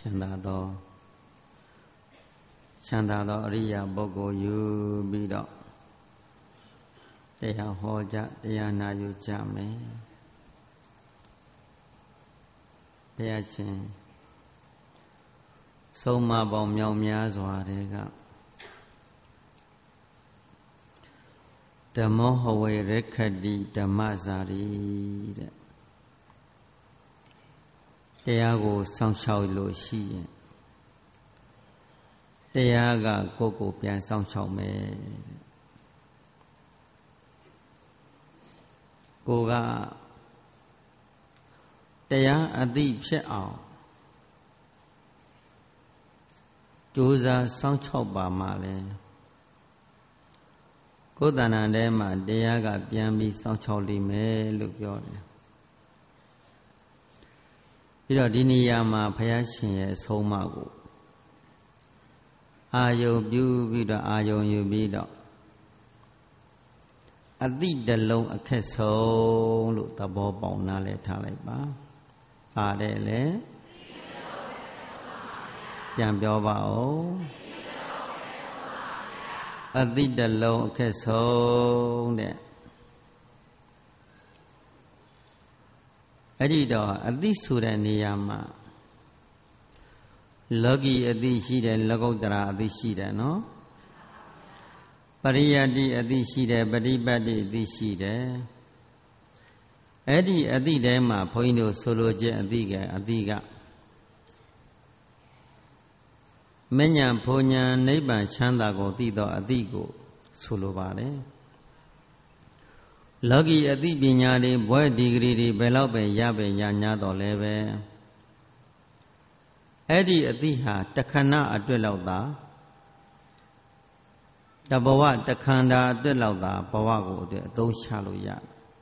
မ်းသာသောအရိယာပုဂ္ဂိုလ်ယူပြီးတော့တရားဟောကြတရားနာယူကြမယ်ဘုရားရှင်ဆုံးမပေါင်းမြောက်များစွာတွေကဓမ္မောဟဝေရခတိဓမ္မဇာတိတဲ့တရားကိုစောင့်ရှောက်လို့ရှိရင်တရားကကိုယ့်ကိုပြန်စောင့်ရှောက်မယ်ကိုကတရားအသိဖြစ်အောင်ကြိုးစားစောင့်ရှောက်ပါမှလဲကိုယ်တဏ္ဍာထဲမှာတရားကပြန်ပြီးစောင့်ရှောက်လိမ့်မယ်လို့ပြောတယ်ပြီးတော့ဒီနေရာမှာဘုရားရှင်ရဲ့အဆုံးအမကိုအာယုံပြုပြီးတော့အာယုံယူပြီးတော့အတိတလုံးအခက်ဆုံးလို့သဘောပေါက်နားလည်ထားလိုက်ပါပါတယ်လေပြန်ပြောပါဦးအတိတလုံးအခက်ဆုံးတဲ့အဲ့ဒီတော့အတိဆိုတဲ့နေရာမှာလောကီအတိရှိတယ်လောကုတ္တရာအတိရှိတယ်နော်ပရိယတ္တိအတိရှိတယ်ပฏิပတ်တိအတိရှိတယ်အဲ့ဒီအတိထဲမှာဘုန်းကြီးတို့ဆိုလိုချက်အတိကမဉ္ဇဉ်ဘုံဉဏ်နိဗ္ဗာန်ချမ်းသာကိုသိသောအတိကိုဆိုလိုပါတယ်လောကီအတိပညာတွေဘွဲ့ဒီဂရီတွေဘယ်လောက်ပဲရညာတော့လဲပဲအဲ့ဒီအတိဟာတခဏအတွက်လောက်သာတဘဝတခန္ဓာအတွက်လောက်သာဘဝကိုအတွက်အသုံးချလို့ရ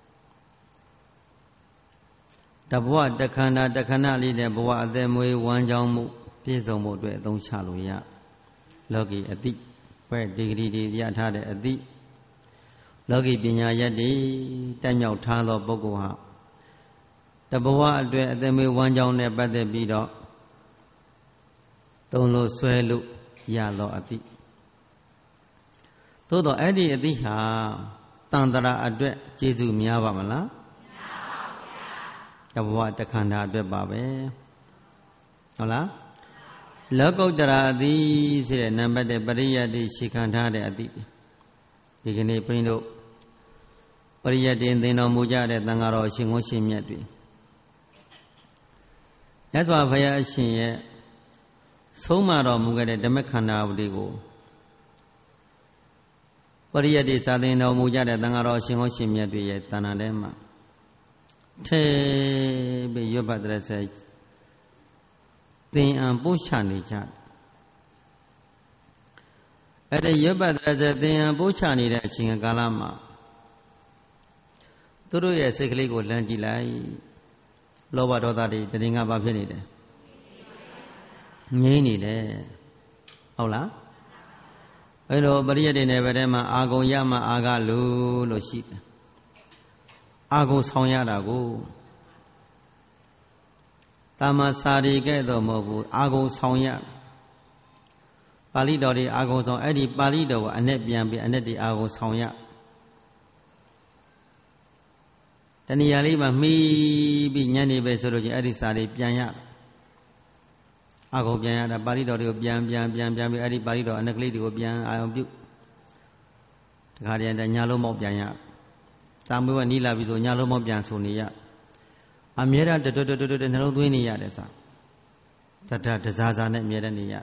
တဘဝတခန္ဓာတခဏလေးနဲ့ဘဝအသက်မွေးဝမ်းကြောင်းမှုပြည့်စုံမှုအတွက်အသုံးချလို့ရလောကီအတိဘွဲ့ဒီဂရီတွေရထားတဲ့အတိလောကီပညာရက်တွေတက်မြောက်ထားသောပုဂ္ဂိုလ်ဟာတဘဝအတွက်အသက်မွေးဝမ်းကြောင်းနဲ့ပတ်သက်ပြီးတော့သုံးလို့ဆွဲလို့ရသောအတိသို့တော့အဲ့ဒီအတိဟာတန်တရာအတွက်ကျေးဇူးများပါမလားမများပါဘူးဗျာတဘဝတခန္ဓာအတွက်ပါပဲဟုတ်လားလောကုတ္တရာအတိဆိုတဲ့နံပါတ်1ပရိယတ္တိရှိခံထားတဲ့အတိဒီကနေ့ဘုန်းတို့ပရိယတ္တိသင်တော်မူကြတဲ့သံဃာတော်ရှင်ကိုရှင်မြတ်တွေမြတ်စွာဘုရားအရှင်ရဲ့ဆုံးမတော်မူခဲ့တဲ့ဓမ္မခန္ဓာဝတိကိုပရိယတ္တိသာသင်တော်မူကြတဲ့သံဃာတော်ရှင်ကိုရှင်မြတ်တွေရဲ့တဏ္ဍာထဲမှာထဲပြီးရွတ်ပတ်တဲ့ဆက်သင်အံပို့ချနေကြအဲ့ဒီရွတ်ပတ်တဲ့ဆက်သင်အံပို့ချနေတဲ့အချိန်ကာလမှာသူတို့ရဲ့စိတ်ကလေးကိုလှမ်းကြည့်လိုက်လောဘဒေါသတွေတရင်ကဘာဖြစ်နေတယ်ငြိမ့်နေတယ်ဟုတ်လားအဲ့လိုပရိယတ္တိနယ်ပယ်ထဲမှာအာဂုံရမှအာဂလူလို့ရှိတယ်အာဂုံဆောင်ရတာကိုတာမစာရီကဲ့သို့မဟုတ်ဘူးအာဂုံဆောင်ရပါဠိတော်တွေအာဂုံဆောင်အဲ့ဒီပါဠိတော်ကိုအ내ပြန်ပြီးအ내တွေအာဂုံဆောင်ရတဏှာလေးမှာမှီးပြီးညနေပဲဆိုလို့ချင်းအဲ့ဒီစာတွေပြန်ရအာဂုံပြန်ရတာပါဠိတော်တွေကိုပြန်ပြီးအဲ့ဒီပါဠိတော်အ내ကလေးတွေကိုပြန်အာရုံပြုတခါတည်းညလုံးမောက်ပြန်ရတာမွေးကနီးလာပြီဆိုညလုံးမောက်ပြန်ဆိုနေရအမြဲတမ်းတွတ်နှလုံးသွင်းနေရတဲ့စာတတစားစားနဲ့အမြဲတမ်းနေရ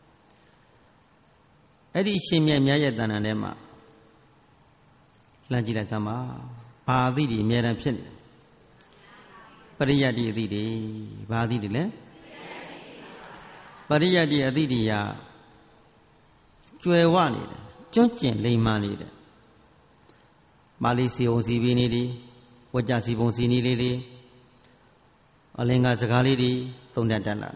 အဲ့ဒီရှင်မြတ်များရဲ့တဏ္ဍာထဲမှာလှမ်းကြည့်လိုက်စမ်းပါဘာအသည့်ဒီအမြဲတမ်းဖြစ်နေပရိယတ္တိအသည့်ဒီဘာအသည့်ဒီလဲပရိယတ္တိအသည့်ဒီဟာကျွယ်ဝနေတယ်ကျွန့်ကျင်လိမ္မာနေတယ်ပါဠိစီုံစီပြီးနေသည်ဝကြစီပုံစီနီလေးတွေအလင်္ကာစကားလေးတွေသုံးတတ်လာ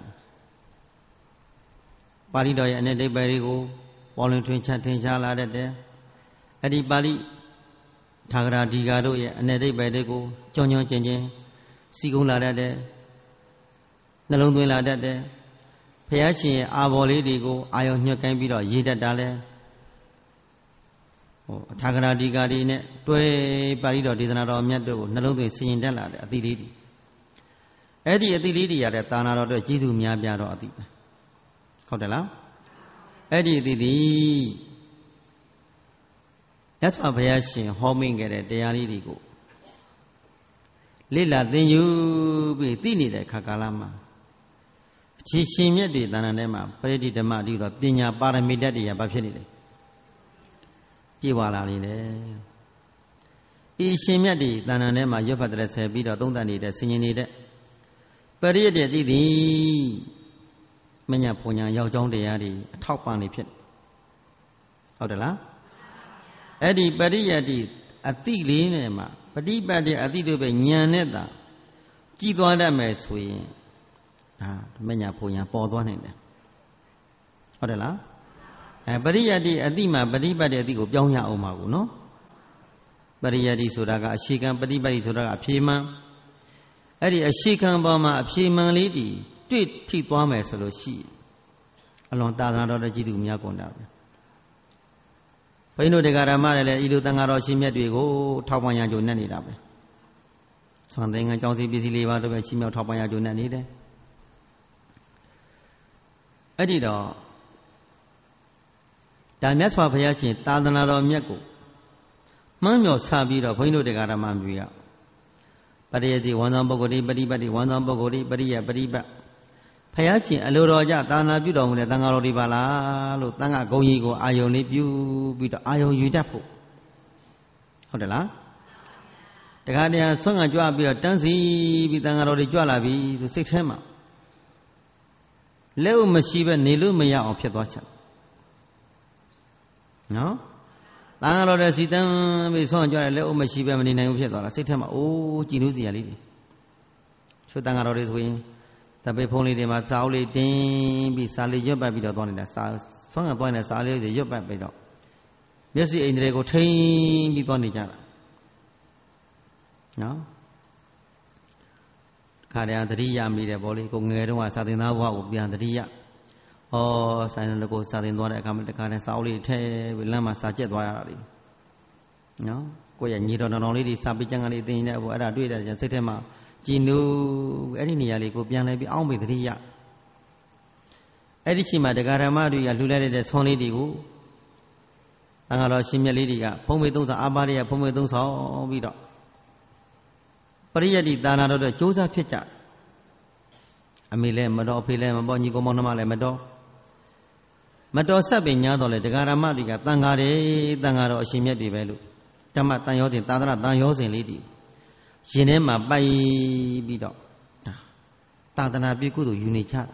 ပါဠိတော်ရဲ့အ내ဒိဗ္ဗေတွေကိုပေါ်လွင်ထွင်ထင်ရှားလာတတ်တယ်အဲ့ဒီပါဠိထာဂရာဒီဃာတို့ရဲ့အ내ဒိဗ္ဗေတွေကိုကြောင်းကျင်စီကုံလာတတ်တယ်နှလုံးသွင်းလာတတ်တယ်ဖျားရှင်အာဘော်လေးတွေကိုအာယုံညှက်ကိုင်းပြီးတော့ရေးတတ်တာလဲအထာဂရဒီကာတွေနဲ့တွဲပါဠိတော်ဒေသနာတော်မြတ်တို့ကိုနှလုံးသွင်းဆင်ရင်တက်လာတဲ့အသီးလေးတွေအဲ့ဒီအသီးလေးတွေရတဲ့သာနာတော်တို့ကျေးဇူးများပြတော့အသီးပဲဟုတ်တယ်လားအဲ့ဒီအသီးသည်မြတ်စွာဘုရားရှင်ဟောမိန့်ခဲ့တဲ့တရားလေးတွေကိုလေ့လာသင်ယူပြီးသိနေတဲ့ခါကာလမှာခြေရှင်မြတ်တွေသာနာထဲမှာပရိဋိဓမ္မအတိသောပညာပါရမီဓာတ်တွေကဘာဖြစ်နေလဲပြေဝလာနေတယ်ဤရှင်မြတ်တွေသာနာထဲမှာရွတ်ဖတ်တဲ့ဆယ်ပြီးတော့သုံးသပ်နေတဲ့ဆင်ញင်နေတဲ့ပရိယတ္တိသည်မညာဘုံညာရောက်ကြောင်းတရားတွေအထောက်ပံ့နေဖြစ်ဟုတ်တယ်လားအဲ့ဒီပရိယတ္တိအတိလေးနဲ့မှာပฏิပတ်တဲ့အတိတို့ပဲဉာဏ်နဲ့သာကြည်သွားတတ်မယ်ဆိုရင်မညာဘုံညာပေါ်သွားနိုင်တယ်ဟုတ်တယ်လားပရိယတ္တိအတိမှာပฏิပတ်တဲ့အတိကိုပြောင်းရအောင်ပါကူနော်ပရိယတ္တိဆိုတာကအရှိကံပฏิပတ်တိဆိုတာကအဖြေမှန်အဲ့ဒီအရှိကံပေါ်မှာအဖြေမှန်လေးတွေတွေ့ထိသွားမယ်ဆိုလို့ရှိအလွန်သာသနာတော်တဲ့ကြည်သူများကုန်တာပဲဘုန်းကြီးတို့တရားဓမ္မတွေလည်းဤလိုသံဃာတော်ရှင်မြတ်တွေကိုထောက်ပံ့ရကြုံနဲ့နေတာပဲသွန်သင်္ကန်းကြောင်းစီပစ္စည်းလေးပါတို့ပဲချီးမြှောက်ထောက်ပံ့ရကြုံနဲ့နေတယ်အဲ့ဒီတော့ဒါမြတ်စွာဘုရားရှင်သာသနာတော်မြတ်ကိုမှန်းမြော်ဆပြီးတော့ဘုန်းကြီးတို့တရားဓမ္မမျိုးရပရိယတိဝန်ဆောင်ပုဂ္ဂိုလ်တွေပฏิပတ်တိဝန်ဆောင်ပုဂ္ဂိုလ်တွေပရိယပฏิပတ်ဘုရားရှင်အလိုတော်ကြသာနာပြုတော်မူတဲ့သံဃာတော်တွေပါလားလို့သံဃာဂုံကြီးကိုအာယုံလေးပြုပြီးတော့အာယုံယူတတ်ဖို့ဟုတ်တယ်လားတခါတည်းဆွမ်းကကြွပြီးတော့တန်းစီပြီးသံဃာတော်တွေကြွလာပြီသူစိတ်ထဲမှာလက်ဥမရှိပဲနေလို့မရအောင်ဖြစ်သွားချက်နော်သံဃာတော်တွေစီတန်းပြီးဆွမ်းကြွတယ်လက်ဥမရှိပဲမနေနိုင်ဘူးဖြစ်သွားတာစိတ်ထဲမှာအိုးကြည်လို့စရာလေးတွေချို့သံဃာတော်တွေဆိုရင်တပိတ်ဖုံးလေးတွေမှာစာအုပ်လေးတင်းပြီးစာလေးရွတ်ပတ်ပြီးတော့သွားနေတာစာဆွမ်းကသွားနေတဲ့စာလေးတွေရွတ်ပတ်ပြီးတော့မျက်စိအိမ်တွေကိုထိန်းပြီးသွားနေကြတာနော်ခါတည်းသတိရမိတယ်ဗောလေကိုငယ်တုန်းကစာသင်သားဘဝကိုပြန်သတိရဆိုင်ရကိုစာသင်သွားတဲ့အခါမှာတခါတည်းစာအုပ်လေးထဲပြီးလမ်းမှာစာကျက်သွားရတာလေနော်ကိုယ့်ရဲ့ညီတော်တော်လေးတွေစာပေကျမ်းကလေးသင်နေတဲ့ဘုအဲ့ဒါတွေ့တဲ့စိတ်ထဲမှာကြည်နူးအဲ့ဒီနေရာလေးကိုပြန်လဲပြီးအောင်းမေသတိရအဲ့ဒီချိန်မှာတရားဓမ္မတွေကလှူလိုက်တဲ့ဆွမ်းလေးတွေကိုသံဃာတော်ရှင်မြတ်လေးတွေကဖုံးမေသုံးဆောင်အာပါရိယဖုံးမေသုံးဆောင်ပြီးတော့ပရိယတ္တိသာနာတော်တို့ကြိုးစားဖြစ်ကြအမေလည်းမတော်အဖေလည်းမပေါ်ညီကောင်မောင်နှမလည်းမတော်ဆက်ပင်ညာတော်လေတရားဓမ္မတွေကသံဃာတွေသံဃာတော်အရှင်မြတ်တွေပဲလို့ဓမ္မတန်ရောစဉ်သာသနာတန်ရောစဉ်လေးတွေရင်ထဲမှာပိုက်ပြီးတော့သာသနာပြုကုသိုလ်ယူနေကြ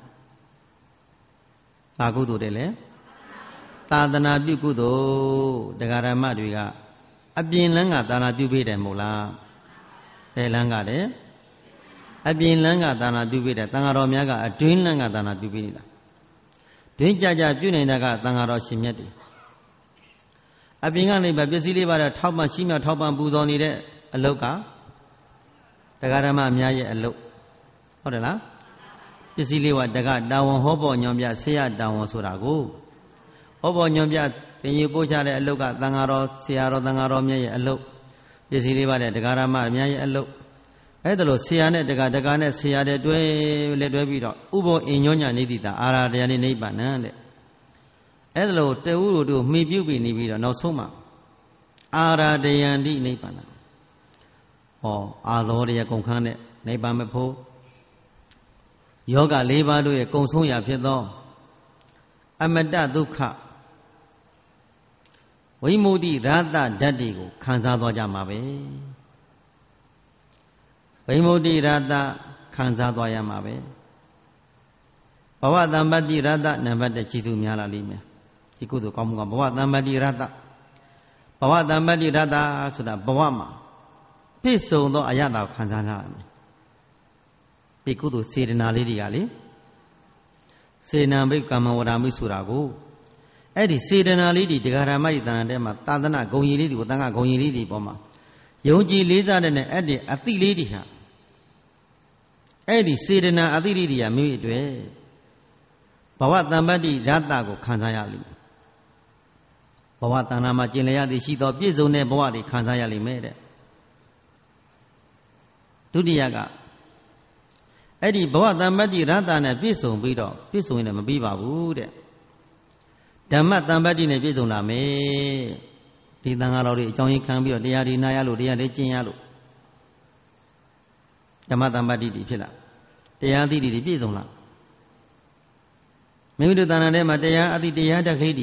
ဘာကုသိုလ်တဲ့လဲသာသနာပြုကုသိုလ်တရားဓမ္မတွေကအပြင်လန်းကသာသနာပြုပေးတယ်မို့လားဘယ်လန်းကတဲ့အပြင်လန်းကသာသနာပြုပေးတယ်သံဃာတော်များကအတွင်းလန်းကသာသနာပြုပေးနေတာတွင်းကြကြပြုနေတာကသံဃာတော်ရှင်မြတ်တွေအပြင်ကနေပစ္စည်းလေးပါတော့ထောက်ပံ့ရှိမြထောက်ပံ့ပူဇော်နေတဲ့အလုတ်ကတရားဓမ္မအများရဲ့အလုတ်ဟုတ်တယ်လားပစ္စည်းလေးဝတကတာဝန်ဟောပေါ်ညွန်ပြဆရာတာဝန်ဆိုတာကိုဟောပေါ်ညွန်ပြသင်ယူပို့ချတဲ့အလုတ်ကသံဃာတော်ဆရာတော်သံဃာတော်မြတ်ရဲ့အလုတ်ပစ္စည်းလေးပါတဲ့တရားဓမ္မအများရဲ့အလုတ်အဲ့ဒါလို့ဆရာနဲ့တက္ကနဲ့ဆရာတဲ့တွဲလက်တွဲပြီးတော့ဥဘောအင်ညောညာနေတိတာအာရတရားနိဗ္ဗာန်တဲ့အဲ့ဒါလို့တေဝုတို့မှီပြုပြီးနေပြီးတော့နောက်ဆုံးမှာအာရတရားနိဗ္ဗာန်အာသောတရားကုန်ခန်းတဲ့နိဗ္ဗာန်မဖို့ယောဂ၄ပါးတို့ရဲ့ကုံဆုံးရာဖြစ်သောအမတဒုက္ခဝိမု ക്തി ရတ္တဓာတ်တွေကိုခံစားသွားကြမှာပဲဝိမု ക്തി ရတ္တခံစားသွားရမှာပဲဘဝတမ္ပတ္တိရတ္တနံပါတ်1ကြည်သူများလာလိမ့်မယ်ဒီကုသိုလ်ကောင်းမှုကဘဝတမ္ပတ္တိရတ္တဘဝတမ္ပတ္တိရတ္တဆိုတာဘဝမှာပြည့်စုံသောအရသာကိုခံစားရမယ်ဒီကုသိုလ်စေတနာလေးတွေကလေစေနံဘိကမ္မဝရမိဆိုတာကိုအဲ့ဒီစေတနာလေးတွေတရားဓမ္မဤတဏ္ဍာထဲမှာသာသနာဂုံကြီးလေးတွေကိုသံဃာဂုံကြီးလေးတွေပေါ်မှာယုံကြည်လေးစားတဲ့နဲ့အဲ့ဒီအတိလေးတွေဟာအဲ့ဒီစေတနာအတိလေးတွေကမိမိအတွက်ဘဝတမ္ပတ္တိရတ္တကိုခံစားရလိမ့်မယ်ဘဝတဏ္ဍာမှာကျင်လည်ရသည်ရှိသောပြည့်စုံတဲ့ဘဝတွေခံစားရလိမ့်မယ်တဲ့ဒုတိယကအဲ့ဒီဘဝတမ္ပတ္တိရတ္တနဲ့ပြည့်စုံပြီးတော့ပြည့်စုံရင်လည်းမပြီးပါဘူးတဲ့ဓမ္မတမ္ပတ္တိနဲ့ပြည့်စုံလာမယ်ဒီသံဃာတော်တွေအကြောင်းရင်းခံပြီးတော့တရားတွေနာရလို့တရားတွေကျင့်ရလို့ဓမ္မတမ္ပတ္တိဖြစ်လာတရားသိတွေပြည့်စုံလာမိမိတို့တဏ္ဍာထဲမှာတရားအသိတရားတက်ကလေးတွေ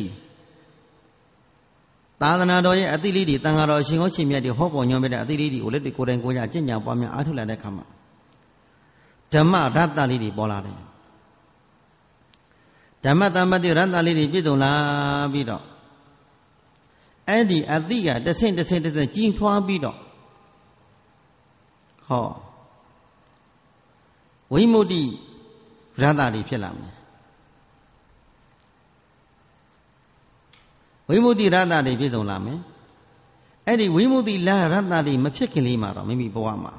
သာသနာတော်ရဲ့အသိလေးတွေတန်ဃာတော်ရှင်ဟောရှင်မြတ်တွေဟောပေါ်ညွှန်ပြတဲ့အသိလေးတွေကိုလက်တွေကိုယ်တိုင်ကိုယ်ကြအကျင့်ကြံပွားများအားထုတ်လာတဲ့အခါမှာဓမ္မရတ္တလေးတွေပေါ်လာတယ်ဓမ္မတမ္ပတ္တိရတ္တလေးတွေပြည့်စုံလာပြီးတော့အဲ့ဒီအသိကတစ်ဆင့်ကြီးထွားပြီးတော့ဟောဝိမု ക്തി ရတ္တတွေဖြစ်လာမယ်ဝိမု ക്തി ရတ္တတွေပြည့်စုံလာမယ်အဲ့ဒီဝိမု ക്തി ရတ္တတွေမဖြစ်ခင်လေးမှာတော့မိမိဘဝမှာ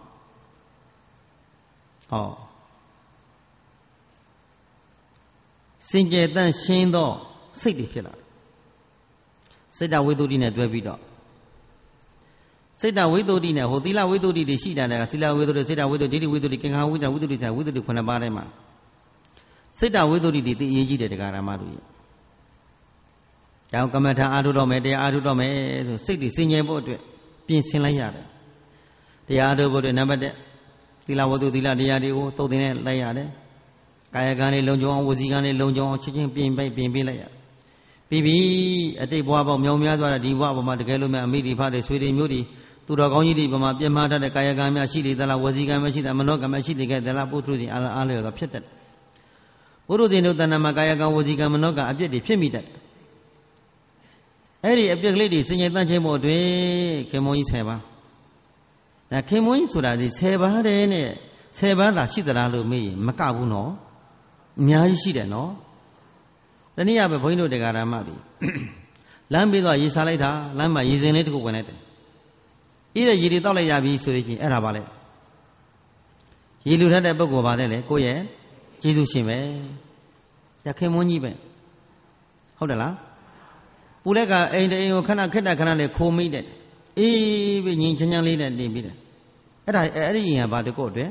ဟောစင်ကြယ်တန့်ရှင်းသောစိတ်တွေဖြစ်လာတယ်စိတ်တဝိသုဒ္ဓိနဲ့တွဲပြီးတော့စိတ်တဝိသုဒ္ဓိနဲ့ဟိုသီလဝိသုဒ္ဓိတွေရှိတာကသီလဝိသုဒ္ဓိစိတ်တဝိသုဒ္ဓိဒိဋ္ဌိဝိသုဒ္ဓိကင်္ခာဝိသုဒ္ဓိဝိသုဒ္ဓိဆိုင်ဝိသုဒ္ဓိ9ပါးထဲမှာစိတ်တဝိသုဒ္ဓိတွေသိအရေးကြီးတယ်တရားဓမ္မတို့ရဲ့ကြောင့်ကမ္မထာအာထုတော်မယ်တရားအာထုတော်မယ်ဆိုစိတ်တွေစင်ကြယ်ဖို့အတွက်ပြင်ဆင်လိုက်ရတယ်တရားအာထုဖို့အတွက်နံပါတ်1သီလဝိသုဒ္ဓိသီလတရားတွေကိုသုတ်သင်နဲ့လိုက်ရတယ်ကာယကံလေးလုံခြုံအောင်ဝစီကံလေးလုံခြုံအောင်ချက်ချင်းပြင်ပေးလိုက်ရပြီးပြီအတိတ်ဘဝပေါင်းမြောင်များစွာဒီဘဝပေါ်မှာတကယ်လို့များအမိဒီဖတွေဆွေတွေမျိုးတွေသူတော်ကောင်းကြီးတွေပေါ်မှာပြင်းမာတတ်တဲ့ကာယကံများရှိလေသလားဝစီကံများရှိတယ်မနောကံများရှိလေခဲ့သလားပုထုဇဉ်အားလျော်သောဖြစ်တတ်တယ်ပုထုဇဉ်တို့တဏ္ဍာမှာကာယကံဝစီကံမနောကံအပြစ်တွေဖြစ်မိတတ်တယ်အဲ့ဒီအပြစ်ကလေးတွေစင်ကြယ်တန့်ခြင်းဖို့အတွက်ခင်မုန်းကြီး10ပါးဒါခင်မုန်းကြီးဆိုတာဒီ10ပါးတည်းနဲ့10ပါးသာရှိသလားလို့မေးရင်မကဘူးနော်အများကြီးရှိတယ်နော်တနည်းအားဖြင့်ဘုန်းကြီးတို့တရားဓမ္မတွေလမ်းပြီးတော့ရေစားလိုက်တာလမ်းမှာရေစင်လေးတစ်ခုဝင်လိုက်တယ်အေးတဲ့ရေတွေတောက်လိုက်ရပြီဆိုရင်အဲ့ဒါပါလေရေလူထက်တဲ့ပုဂ္ဂိုလ်ပါတယ်လေကိုယ့်ရဲ့ကျေးဇူးရှင်ပဲရခင်မွန်းကြီးပဲဟုတ်တယ်လားပူလက်ကအိမ်တအိမ်ကိုခဏခလေးခိုးမိတယ်အေးပြီးငြိမ်ချမ်းလေးနဲ့နေပြီးတယ်အဲ့ဒီရင်ကဘာတကော့အတွက်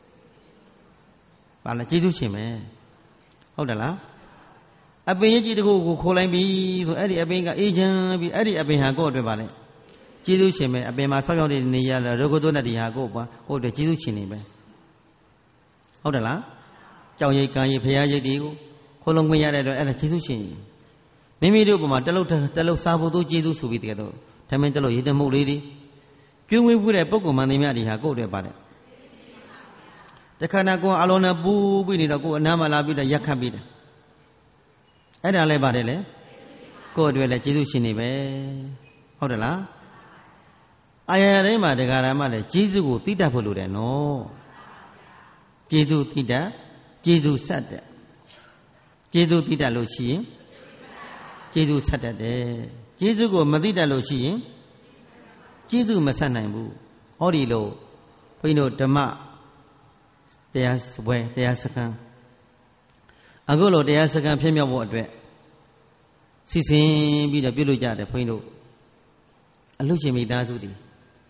ဘာလဲကျေးဇူးရှင်ပဲဟုတ်တယ်လားအပင်ကြီးတခုကိုခိုးလိုက်ပြီဆိုအဲ့ဒီအပင်ကအေးချမ်းပြီးအဲ့ဒီအပင်ဟာကိုယ့်အတွက်ပါလေကျေးဇူးရှင်ပဲအပင်မှာဆောက်ရောက်နေရတဲ့ရောဂုတုနဲ့ဒီဟာကိုယ့်အတွက်ကျေးဇူးရှင်နေပဲဟုတ်တယ်လားကြောင်ရိပ်ကံရိပ်ဖရာရိပ်တွေကိုခိုးလုံးခွင့်ရတဲ့အတွက်အဲ့ဒါကျေးဇူးရှင်မိမိတို့ပုံမှာတလုံးစားဖို့သူကျေးဇူးဆိုပြီးတကယ်တော့ထမင်းတလုံးရေတမှုလေးတွေကျွေးဝေးဖူးတဲ့ပုဂ္ဂိုလ်မှန်သမျှဒီဟာကိုယ့်အတွက်ပါလေတခါနာကိုအလုံးနဲ့ပူပြီးနေတော့ကိုယ်အနားမှာလာပြီးတော့ရက်ခတ်ပြီးတယ်အဲ့ဒါလည်းပါတယ်လေကိုယ့်အတွက်လည်းကျေးဇူးရှင်နေပဲဟုတ်တယ်လားအာရရတိုင်းမှာတရားဓမ္မလည်းကျေးဇူးကိုသိတတ်ဖို့လိုတယ်နော်ကျေးဇူးသိတတ်ကျေးဇူးဆက်တဲ့ကျေးဇူးသိတတ်လို့ရှိရင်ကျေးဇူးဆက်တတ်တယ်ကျေးဇူးကိုမသိတတ်လို့ရှိရင်ကျေးဇူးမဆက်နိုင်ဘူးဟောဒီလိုဘုန်းကြီးတို့ဓမ္မတရားပွဲတရားစခန်းအခုလိုတရားစခန်းဖြစ်မြောက်ဖို့အတွက်စီစဉ်ပြီးတော့ပြုလုပ်ကြတယ်ဘုန်းကြီးတို့အလှရှင်မိသားစုတွေ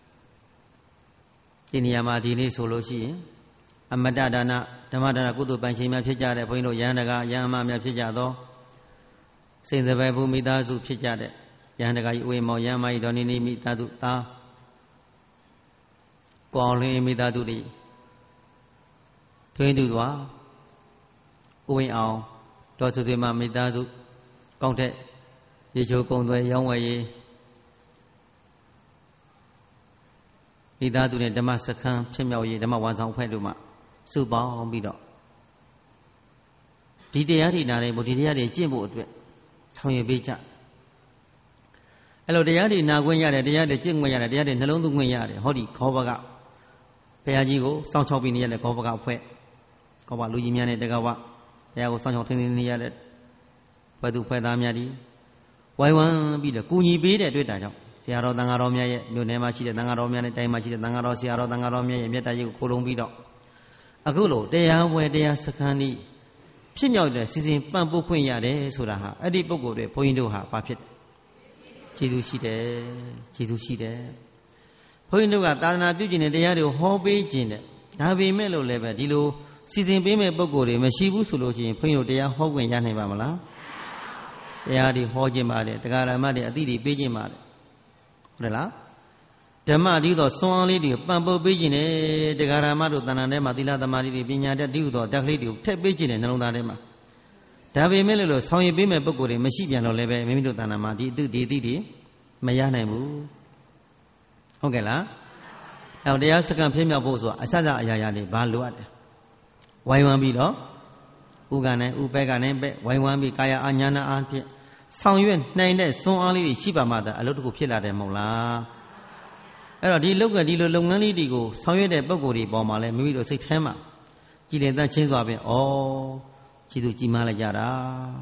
ဒီနေရာမှာဒီနေ့ဆိုလို့ရှိရင်အမတ္တဒါနဓမ္မဒါနကုသိုလ်ပန်ရှင်များဖြစ်ကြတဲ့ဘုန်းကြီးတို့ယန္တကယန္အမများဖြစ်ကြသောစိတ်သဘယ်ဘုမိသားစုဖြစ်ကြတဲ့ယန္တကကြီးဥေမောယန္မကြီးတော်နေနေမိသားစုသားကောင်းလင်းမိသားစုတွေထွင်းသူစွာဥဝင်အောင်တော်သူတွေမှာမိသားစုကောင်းတဲ့ရေချိုးကုံသွဲရောင်းဝယ်ရေးမိသားစုနဲ့ဓမ္မစခန်းဖြစ်မြောက်ရေးဓမ္မဝန်ဆောင်အဖွဲ့တို့မှစုပေါင်းပြီးတော့ဒီတရားတွေနားနေဖို့ဒီတရားတွေကျင့်ဖို့အတွက်ဆောင်ရွက်ပေးကြအဲ့လိုတရားတွေနာခွင့်ရတယ်တရားတွေကျင့်ခွင့်ရတယ်တရားတွေနှလုံးသွင်းခွင့်ရတယ်ဟောဒီခောဘကဘုရားကြီးကိုစောင့်ချောက်ပြီးနေရတဲ့ခောဘကအဖွဲ့ခောဘလူကြီးများနဲ့တကဝဘုရားကိုစောင့်ချောက်ထင်းထင်းနေရတဲ့ဘယ်သူဖွဲ့သားများဒီဝိုင်းဝန်းပြီးတော့ကူညီပေးတဲ့တွေ့တာကြောင့်ဆရာတော်တန်ဃာတော်များရဲ့မြို့နယ်မှာရှိတဲ့တန်ဃာတော်များနဲ့တိုင်းမှာရှိတဲ့တန်ဃာတော်ဆရာတော်တန်ဃာတော်များရဲ့မြတ်တာကြီးကိုခိုးလုံးပြီးတော့အခုလိုတရားပွဲတရားစခန်းဤဖြစ်မြောက်တဲ့စီစဉ်ပံ့ပိုးခွင့်ရတယ်ဆိုတာဟာအဲ့ဒီပုဂ္ဂိုလ်တွေဘုန်းကြီးတို့ဟာဘာဖြစ်ကျေးဇူးရှိတယ်ကျေးဇူးရှိတယ်ဘုန်းကြီးတို့ကသာသနာပြုကျင့်တဲ့တရားတွေကိုဟောပေးခြင်းတဲ့ဒါပေမဲ့လို့လည်းပဲဒီလိုစီစဉ်ပေးမဲ့ပုဂ္ဂိုလ်တွေမရှိဘူးဆိုလို့ရှိရင်ဘုန်းကြီးတို့တရားဟောခွင့်ရနိုင်ပါမလားတရားတွေဟောခြင်းပါတယ်တရားဓမ္မတွေအသိတွေပေးခြင်းပါတယ်ဟုတ်တယ်လားဓမ္မဒီသောဆွမ်းအားလေးတွေပံ့ပိုးပေးခြင်းနဲ့တရားဓမ္မတို့တဏ္ဍာထဲမှာသီလသမာဓိတွေပညာတတ်ဒီဟုသောတက်ကလေးတွေကိုထည့်ပေးခြင်းနဲ့နှလုံးသားထဲမှာဒါပေမဲ့လို့ဆောင်ရွက်ပေးမဲ့ပုဂ္ဂိုလ်တွေမရှိပြန်တော့လည်းပဲမိမိတို့တဏ္ဍာမှာဒီအသိတွေမရနိုင်ဘူးဟုတ်ကဲ့လားအဲတရားစကံဖြစ်မြောက်ဖို့ဆိုတာအစစအရာရာတွေဘာလိုအပ်တယ်ဝိုင်းဝန်းပြီးတော့ဥက္ကနဲ့ဥပဲကနဲ့ပဲဝိုင်းဝန်းပြီးကာယအာညာနာအားဖြင့်ဆောင်ရွက်နိုင်တဲ့စွမ်းအားလေးတွေရှိပါမှသာအလုပ်တစ်ခုဖြစ်လာတယ်မဟုတ်လားအဲ့တော့ဒီလောက်ကဒီလိုလုပ်ငန်းလေးတွေကိုဆောင်ရွက်တဲ့ပုံကိုယ်တွေပေါ်မှာလဲမိမိတို့စိတ်ထဲမှာကြည်လင်တတ်ချင်းစွာဖြင့်ဩကျေးဇူးကြီးမားလိုက်ကြတာ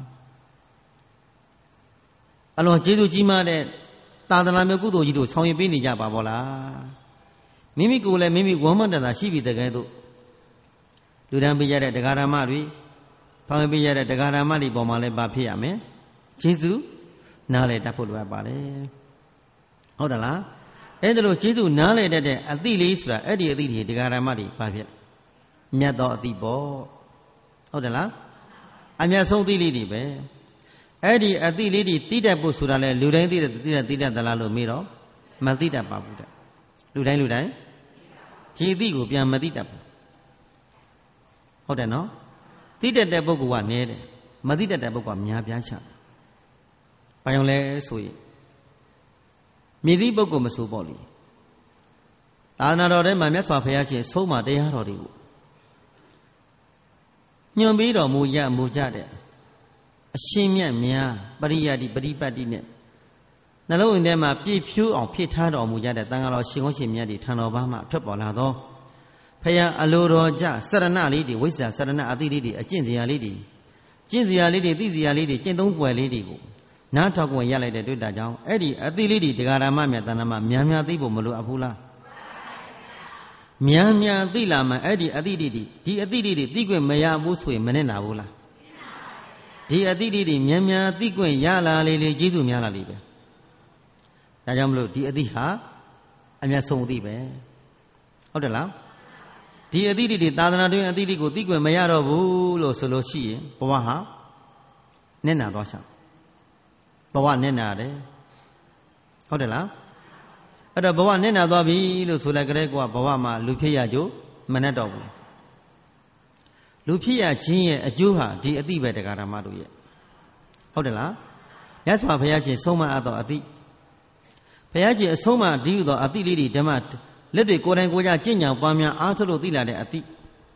အလွန်ကျေးဇူးကြီးမားတဲ့သာသနာမျိုးကုသိုလ်ကြီးတို့ဆောင်ရွက်ပေးနေကြပါဗောလားမိမိကိုယ်လည်းမိမိဝမ်းမတ္တတာရှိပြီတကယ်တော့လူတန်းပေးရတဲ့တရားဓမ္မတွေဆောင်ရွက်ပေးရတဲ့တရားဓမ္မတွေပေါ်မှာလည်းပါဖြစ်ရမယ်ကျေးဇူးနားလည်တတ်ဖို့လိုအပ်ပါတယ်ဟုတ်တယ်လားအဲ့ဒါလို့ကျေးဇူးနားလည်တတ်တဲ့အသည့်လေးဆိုတာအဲ့ဒီအသည့်တွေတရားဓမ္မတွေပါဖြစ်မြတ်သောအသည့်ပေါ့ဟုတ်တယ်လားအမြတ်ဆုံးအသည့်လေးတွေပဲအဲ့ဒီအသည့်လေးတွေသိတတ်ဖို့ဆိုတာလဲလူတိုင်းသိတတ်သလားလို့မေးတော့မသိတတ်ပါဘူးတဲ့လူတိုင်းဒီအသည့်ကိုပြန်မသိတတ်ဘူးဟုတ်တယ်နော်သိတတ်တဲ့ပုဂ္ဂိုလ်ကနည်းတယ်မသိတတ်တဲ့ပုဂ္ဂိုလ်ကများပြားချတယ်ဘာကြောင့်လဲဆိုရင်မြည်သည့်ပုဂ္ဂိုလ်မဆိုပေါ့လေသာသနာတော်ထဲမှာမြတ်စွာဘုရားရှင်ဆုံးမတရားတော်တွေကိုညွန်ပြီးတော်မူကြတဲ့အရှင်မြတ်များပရိယတ္တိပရိပတ်တိနဲ့နှလုံးသွင်းထဲမှာပြည့်ဖြိုးအောင်ဖြည့်ထားတော်မူကြတဲ့တန်ခါတော်ရှင်ကောင်းရှင်မြတ်တွေထံတော်ဘာမှထွက်ပေါ်လာသောဘုရားအလိုတော်ကြစရဏလေးတွေဝိဇ္ဇာစရဏအတိလေးတွေအကျင့်စရာလေးတွေကျင့်စရာလေးတွေသိစရာလေးတွေကျင့်သုံးပွယ်လေးတွေကိုနားထောင်ခွင့်ရလိုက်တဲ့တွေ့တာကြောင့်အဲ့ဒီအသီးလေးတွေတရားဓမ္မမြတ်တဏ္ဍမှာများသိဖို့မလိုအပ်ဘူးလားများသိလာမှအဲ့ဒီအသီးတွေဒီအသီးတွေသိခွင့်မရဘူးဆိုရင်မနဲ့နာဘူးလားဒီအသီးတွေများသိခွင့်ရလာလေကျေးဇူးများလာလေပဲဒါကြောင့်မလို့ဒီအသီးဟာအမြတ်ဆုံးအသီးပဲဟုတ်တယ်လားဒီအသီးတွေသာသနာတွင်အသီးတွေကိုသိခွင့်မရတော့ဘူးလို့ဆိုလို့ရှိရင်ဘဝဟာနစ်နာသွားချောင်းဘဝနစ်နာတယ်ဟုတ်တယ်လားအဲ့တော့ဘဝနစ်နာသွားပြီလို့ဆိုလိုက်ကြတဲ့ကွာဘဝမှာလူဖြစ်ရကြမနဲ့တော့ဘူးလူဖြစ်ရခြင်းရဲ့အကျိုးဟာဒီအတိပဲတရားဓမ္မတို့ရဲ့ဟုတ်တယ်လားမြတ်စွာဘုရားရှင်ဆုံးမအပ်တော်အတိဘုရားရှင်အဆုံးမဒီဟုသောအတိလေးတွေဓမ္မလက်တွေကိုယ်တိုင်ကိုယ်ကြကျင့်ကြံပွားများအားထုတ်လို့သိလာတဲ့အတိ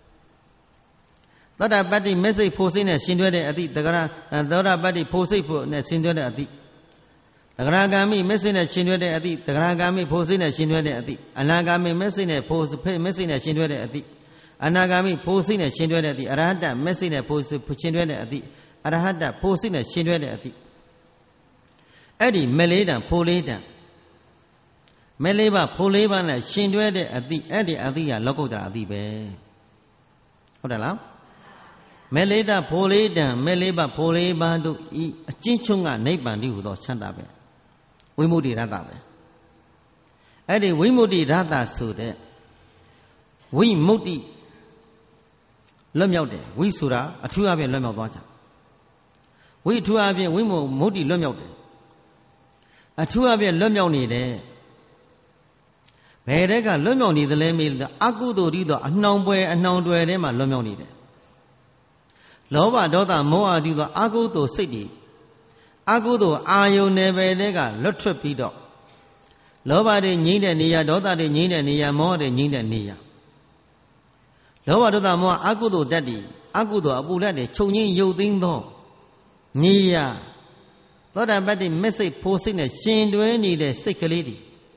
သောတာပတ္တိမက်စိတ်ဖို့စိတ်နဲ့ရှင်တွဲတဲ့အတိသောတာပတ္တိဖို့စိတ်ဖို့နဲ့ရှင်တွဲတဲ့အတိသဂရဂာမိမက်စိတ်နဲ့ရှင်တွဲတဲ့အတိသဂရဂာမိဖို့စိတ်နဲ့ရှင်တွဲတဲ့အတိအနာဂာမိမက်စိတ်နဲ့ဖို့မက်စိတ်နဲ့ရှင်တွဲတဲ့အတိအနာဂာမိဖို့စိတ်နဲ့ရှင်တွဲတဲ့အတိအရဟတမက်စိတ်နဲ့ဖို့ရှင်တွဲတဲ့အတိအရဟတဖို့စိတ်နဲ့ရှင်တွဲတဲ့အတိအဲ့ဒီမဲ့လေးတံဖို့လေးတံမဲ့လေးပါဖို့လေးပါနဲ့ရှင်တွဲတဲ့အတိအဲ့ဒီအတိကလောကုတ္တရာအတိပဲဟုတ်တယ်လားမဲ့လေးတဖိုလေးတံမဲ့လေးပါဖိုလေးပါတို့ဤအချင်းချုံကနိဗ္ဗာန်တည်းဟူသောချမ်းသာပဲဝိမု ക്തി ရတ္တပဲအဲ့ဒီဝိမု ക്തി ရတ္တဆိုတဲ့ဝိမု ക്തി လွတ်မြောက်တယ်ဝိဆိုတာအထူးအဖြင့်လွတ်မြောက်သွားကြဝိအထူးအဖြင့်ဝိမု ക്തി လွတ်မြောက်တယ်အထူးအဖြင့်လွတ်မြောက်နေတယ်ဘယ်တဲ့ကလွတ်မြောက်နေသလဲမေးလို့အကုသိုလ်ဤသောအနှောင်ပွဲအနှောင်တွယ်ထဲမှာလွတ်မြောက်နေတယ်လောဘဒေါသမောဟအတိသောအကုသိုလ်စိတ်တွေအကုသိုလ်အာယုန်နယ်ပယ်တွေကလွတ်ထွက်ပြီးတော့လောဘတွေငြိမ့်တဲ့နေရာဒေါသတွေငြိမ့်တဲ့နေရာမောဟတွေငြိမ့်တဲ့နေရာလောဘဒေါသမောဟအကုသိုလ်ဓာတ်တွေအကုသိုလ်အပူဓာတ်တွေချုပ်ငင်းရုပ်သိမ်းသောနေရာသောတာပတ္တိမက်စိတ်ဖိုးစိတ်နဲ့ရှင်တွဲနေတဲ့စိတ်ကလေးတွေ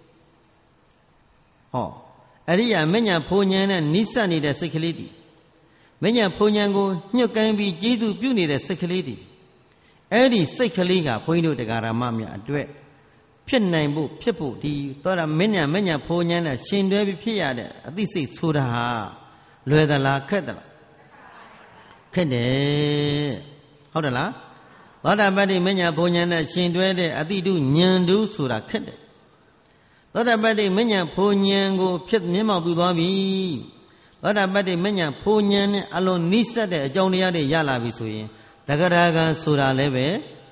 ဟောအရိယာမဉ္ဇဉ်ဖိုးဉဏ်နဲ့နိစ္စနေတဲ့စိတ်ကလေးတွေမဉ္ဇဉ်ဖိုးဉဏ်ကိုညှို့ကိုင်းပြီးကျေးဇူးပြုနေတဲ့စိတ်ကလေးတွေအဲ့ဒီစိတ်ကလေးကဘုန်းကြီးတို့တရားဓမ္မများအတွက်ဖြစ်နိုင်ဖို့ဖြစ်ဖို့ဒီသောတာမဉ္ဇဉ်ဖိုးဉဏ်နဲ့ရှင်တွဲပြီးဖြစ်ရတဲ့အသိစိတ်ဆိုတာဟာလွယ်သလားခက်သလားခခက်တယ်ဟုတ်တယ်လားသောတာပတ္တိမဉ္ဇဉ်ဘုံဉာဏ်နဲ့ရှင်တွဲတဲ့အတိတုဉာဏ်တုဆိုတာခက်တယ်သောတာပတ္တိမဉ္ဇဉ်ဘုံဉာဏ်ကိုဖြစ်မျက်မှောက်ပြုသွားပြီသောတာပတ္တိမဉ္ဇဉ်ဘုံဉာဏ်နဲ့အလုံးနိစ္စတဲ့အကြောင်းတရားတွေရလာပြီဆိုရင်တဂရဂံဆိုတာလည်းပဲ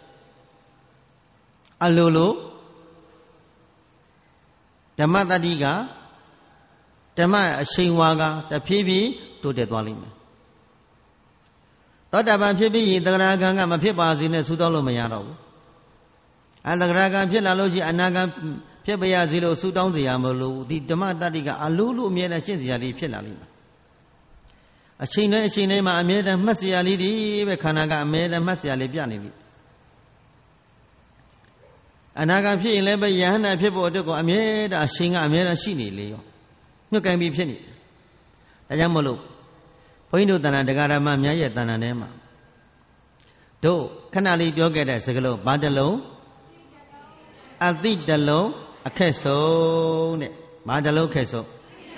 အလိုလိုဓမ္မတတိကဓမ္မအရှိန်ဝါကတဖြည်းဖြည်းတိုးတက်သွားလိမ့်မယ်သောတာပန်ဖြစ်ပြီးရင်တဂရဂံကမဖြစ်ပါစေနဲ့ဆုတောင်းလို့မရတော့ဘူးတဂရဂံဖြစ်လာလို့ရှိရင်အနာဂံဖြစ်ပါရစေလို့ဆုတောင်းเสียမလို့ဒီဓမ္မတတိကအလိုလိုအမြဲတမ်းရှင်းเสียလေးဖြစ်လာလိမ့်မယ်အချိန်တိုင်းမှာအမြဲတမ်းမှတ်เสียလေးဒီပဲခန္ဓာကအမြဲတမ်းမှတ်เสียလေးပြနေပြီအနာဂံဖြစ်ရင်လည်းပဲယဟန္တာဖြစ်ဖို့အတွက်ကိုအမြဲတမ်းအချိန်ကအမြဲတမ်းရှိနေလေရောညှို့ကန်ပြီးဖြစ်နေတယ်ဒါကြောင့်မလို့ဘုန်းကြီးတို့တဏ္ဍာတရားဓမ္မများရဲ့တဏ္ဍာထဲမှာတို့ခဏလေးပြောခဲ့တဲ့စကားလုံးဘာတစ်လုံးအတိတစ်လုံးအခက်ဆုံးတဲ့ဘာတစ်လုံးခက်ဆုံး